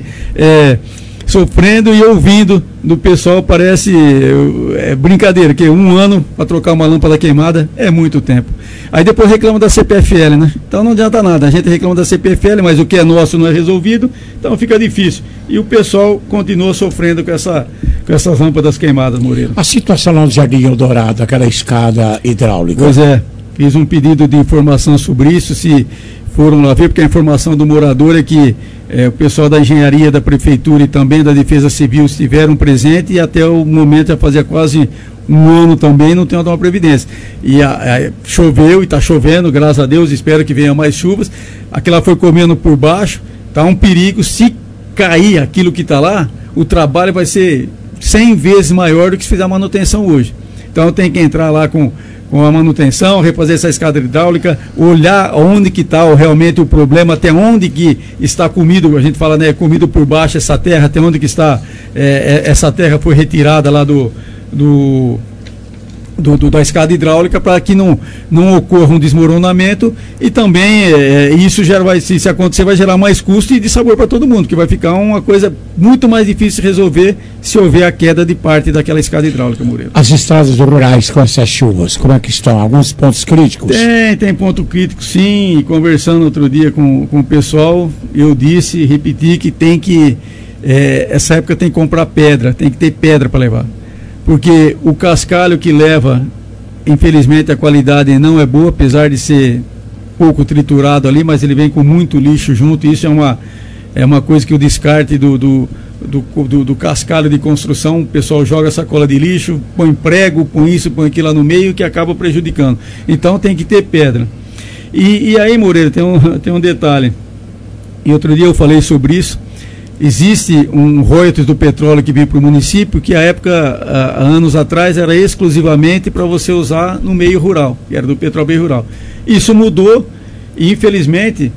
sofrendo e ouvindo do pessoal, parece brincadeira, que um ano para trocar uma lâmpada queimada é muito tempo. Aí depois reclama da CPFL, né? Então não adianta nada, a gente reclama da CPFL, mas o que é nosso não é resolvido, então fica difícil. E o pessoal continua sofrendo com essas lâmpadas queimadas, Moreira. A situação lá no Jardim Eldorado, aquela escada hidráulica. Pois é, fiz um pedido de informação sobre isso, se foram lá ver, porque a informação do morador é que o pessoal da engenharia da prefeitura e também da Defesa Civil estiveram presentes, e até o momento já fazia quase um ano também não tem uma previdência. E choveu e está chovendo, graças a Deus, espero que venha mais chuvas. Aquela foi comendo por baixo, está um perigo, se cair aquilo que está lá, o trabalho vai ser 100 vezes maior do que se fizer a manutenção hoje. Então tem que entrar lá com a manutenção, refazer essa escada hidráulica, olhar onde que está realmente o problema, até onde que está comido, a gente fala, né, comido por baixo essa terra, até onde que está, essa terra foi retirada lá da escada hidráulica, para que não ocorra um desmoronamento, e também isso se acontecer, vai gerar mais custo e de sabor para todo mundo, que vai ficar uma coisa muito mais difícil de resolver se houver a queda de parte daquela escada hidráulica, Moreira. As estradas rurais com essas chuvas, como é que estão? Alguns pontos críticos? Tem ponto crítico, sim, e conversando outro dia com o pessoal, eu disse e repeti que tem que, essa época tem que comprar pedra, tem que ter pedra para levar. Porque o cascalho que leva, infelizmente a qualidade não é boa, apesar de ser pouco triturado ali, mas ele vem com muito lixo junto, e isso é uma coisa que o descarte do cascalho de construção, o pessoal joga sacola de lixo, põe prego, põe isso, põe aquilo lá no meio, que acaba prejudicando. Então tem que ter pedra. E aí, Moreira, tem um detalhe, e outro dia eu falei sobre isso. Existe um royalties do petróleo que vem para o município, que há anos atrás era exclusivamente para você usar no meio rural, que era do petróleo meio rural. Isso mudou e, infelizmente,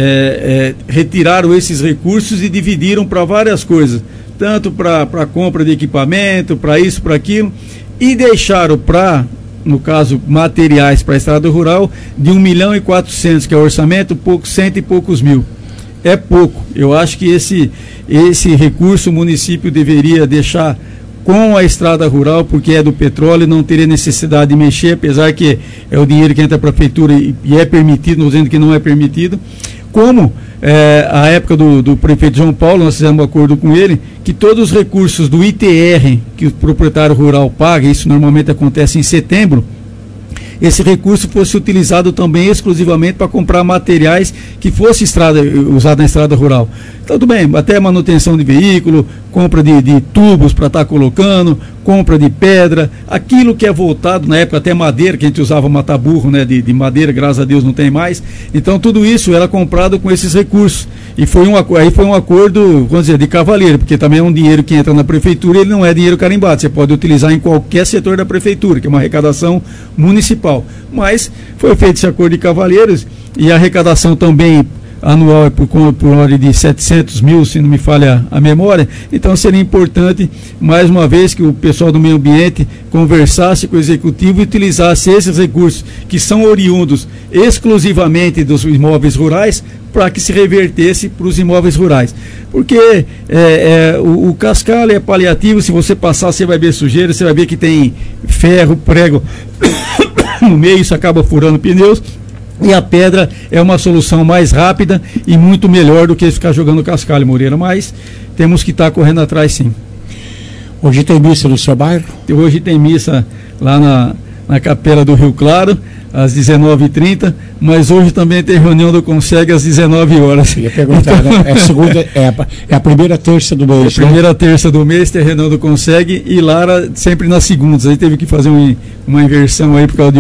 retiraram esses recursos e dividiram para várias coisas, tanto para a compra de equipamento, para isso, para aquilo, e deixaram para, no caso, materiais para a estrada rural, de 1.400.000, que é o orçamento, cento e poucos mil. É pouco. Eu acho que esse recurso o município deveria deixar com a estrada rural, porque é do petróleo, não teria necessidade de mexer, apesar que é o dinheiro que entra para a prefeitura e é permitido, não dizendo que não é permitido. Como a época do prefeito João Paulo, nós fizemos um acordo com ele, que todos os recursos do ITR que o proprietário rural paga, isso normalmente acontece em setembro, esse recurso fosse utilizado também exclusivamente para comprar materiais que fosse usado na estrada rural. Então, tudo bem, até manutenção de veículo, compra de tubos para estar colocando, compra de pedra, aquilo que é voltado, na época até madeira, que a gente usava mataburro, né, de madeira, graças a Deus não tem mais. Então tudo isso era comprado com esses recursos. E aí foi um acordo, vamos dizer, de cavalheiro, porque também é um dinheiro que entra na prefeitura, ele não é dinheiro carimbado, você pode utilizar em qualquer setor da prefeitura, que é uma arrecadação municipal. Mas foi feito esse acordo de cavalheiros, e a arrecadação também anual é por ordem de 700 mil, se não me falha a memória. Então seria importante, mais uma vez, que o pessoal do meio ambiente conversasse com o executivo e utilizasse esses recursos que são oriundos exclusivamente dos imóveis rurais, para que se revertesse para os imóveis rurais. Porque o cascalho é paliativo, se você passar você vai ver sujeira, você vai ver que tem ferro, prego no meio, isso acaba furando pneus, e a pedra é uma solução mais rápida e muito melhor do que ficar jogando cascalho, Moreira, mas temos que estar correndo atrás, sim. Hoje tem missa no seu bairro? Hoje tem missa lá na Capela do Rio Claro, às 19h30, mas hoje também tem reunião do Conseg às 19 horas. Eu ia perguntar, então, né? É a primeira terça do mês. Primeira terça do mês tem reunião do Conseg, e Lara sempre nas segundas. Aí teve que fazer uma inversão aí por causa de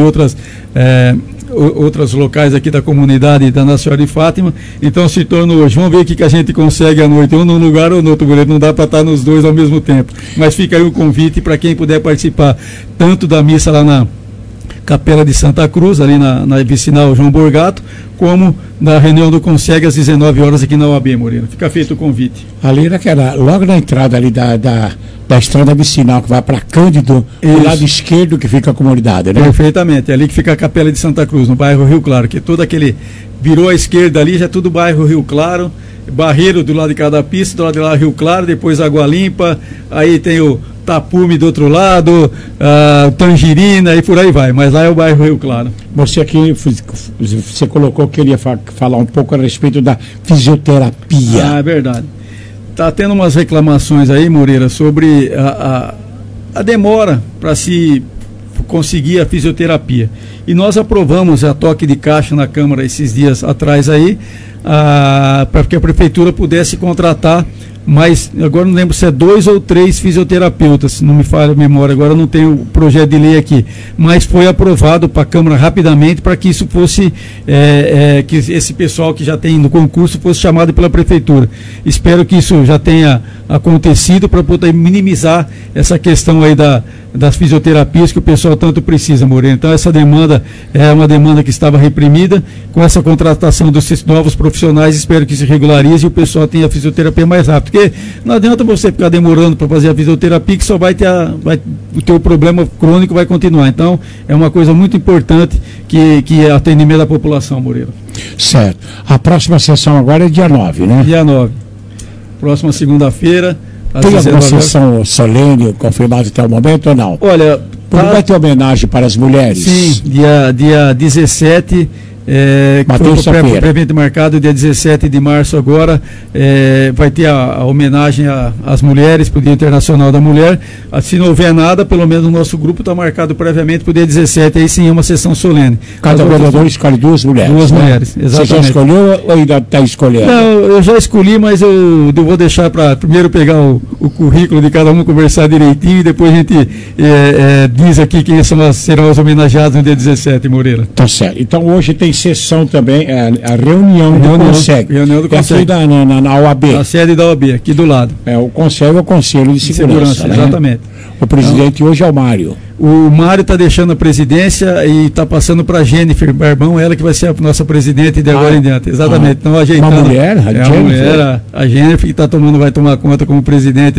outros locais aqui da comunidade da Nossa Senhora de Fátima, então se torna hoje. Vamos ver o que a gente consegue à noite, ou num lugar ou no outro, não dá para estar nos dois ao mesmo tempo, mas fica aí o convite para quem puder participar, tanto da missa lá na Capela de Santa Cruz, ali na vicinal João Borgato, como da reunião do Conseg às 19 horas aqui na OAB, Moreira. Fica feito o convite. Ali logo na entrada ali da estrada vicinal que vai para Cândido, do lado esquerdo que fica a comunidade, né? Perfeitamente, é ali que fica a Capela de Santa Cruz, no bairro Rio Claro, que todo aquele virou à esquerda ali, já é tudo bairro Rio Claro, Barreiro do lado de cada pista, do lado de lá Rio Claro, depois Água Limpa, aí tem o Tapume do outro lado, Tangerina e por aí vai, mas lá é o bairro Rio Claro. Você aqui, você colocou que queria falar um pouco a respeito da fisioterapia. É verdade. Está tendo umas reclamações aí, Moreira, sobre a demora para se conseguir a fisioterapia. E nós aprovamos a toque de caixa na Câmara esses dias atrás aí, para que a Prefeitura pudesse contratar, mas agora não lembro se é 2 ou 3 fisioterapeutas, se não me falha a memória, agora não tenho o projeto de lei aqui, mas foi aprovado para a Câmara rapidamente para que isso fosse, que esse pessoal que já tem no concurso fosse chamado pela Prefeitura. Espero que isso já tenha acontecido para poder minimizar essa questão aí das fisioterapias que o pessoal tanto precisa, Moreira. Então essa demanda é uma demanda que estava reprimida. Com essa contratação dos novos profissionais, espero que se regularize e o pessoal tenha a fisioterapia mais rápido, porque não adianta você ficar demorando para fazer a fisioterapia, que só o teu problema crônico vai continuar. Então é uma coisa muito importante que é o atendimento da população, Moreira. Certo. A próxima sessão agora é dia 9, né? Dia 9. Próxima segunda-feira. Tem alguma sessão solene confirmada até o momento ou não? Olha, vai ter homenagem para as mulheres? Sim, dia 17, previamente marcado, dia 17 de março agora, vai ter a homenagem às mulheres, para o Dia Internacional da Mulher. Se não houver nada, pelo menos o nosso grupo está marcado previamente para o dia 17, aí sim é uma sessão solene. Cada vereador escolhe 2 mulheres. 2 mulheres, exatamente. Você já escolheu ou ainda está escolhendo? Não, eu já escolhi, mas eu vou deixar para primeiro pegar o currículo de cada um, conversar direitinho, e depois a gente diz aqui quem serão as homenageadas no dia 17, Moreira. Tá certo. Então hoje tem sessão também, a reunião do Conseg. Reunião do Conseg. Aqui na OAB. Na sede da OAB, aqui do lado. O Conseg é o Conselho de Segurança, né? Exatamente. O presidente hoje é o Mário. O Mário está deixando a presidência e está passando para a Jennifer Barbão, ela que vai ser a nossa presidente de agora em diante. Exatamente. Então, ajeitando. Uma mulher? A Jennifer que vai tomar conta como presidente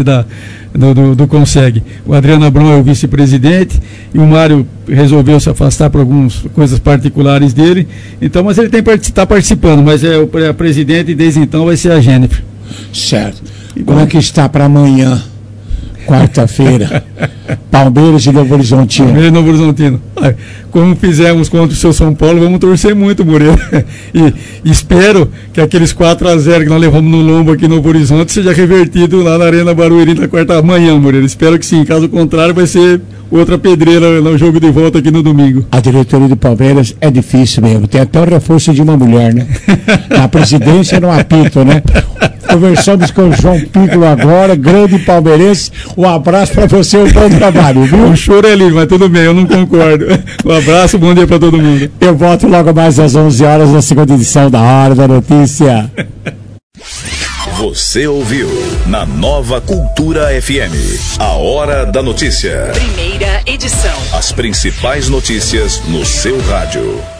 do Conseg. O Adriano Abrão é o vice-presidente e o Mário resolveu se afastar por algumas coisas particulares dele. Então, mas ele está participando, mas a presidente desde então vai ser a Jennifer. Certo. Como é que está para amanhã? Quarta-feira, Palmeiras e Novo Horizontino. Palmeiras e Novo Horizontino. Como fizemos contra o seu São Paulo, vamos torcer muito, Moreira. E espero que aqueles 4-0 que nós levamos no lombo aqui no Novo Horizonte seja revertido lá na Arena Barueri na quarta-manhã, Moreira. Espero que sim. Caso contrário, vai ser outra pedreira no jogo de volta aqui no domingo. A diretoria do Palmeiras é difícil mesmo. Tem até o reforço de uma mulher, né? Na presidência não apito, né? Conversamos com o João Piccolo agora, grande palmeirense. Um abraço para você, um bom trabalho, viu? O choro é livre, mas tudo bem, eu não concordo. Um abraço, bom dia para todo mundo. Eu volto logo mais às 11 horas na segunda edição da Hora da Notícia. Você ouviu na Nova Cultura FM, a Hora da Notícia. Primeira edição. As principais notícias no seu rádio.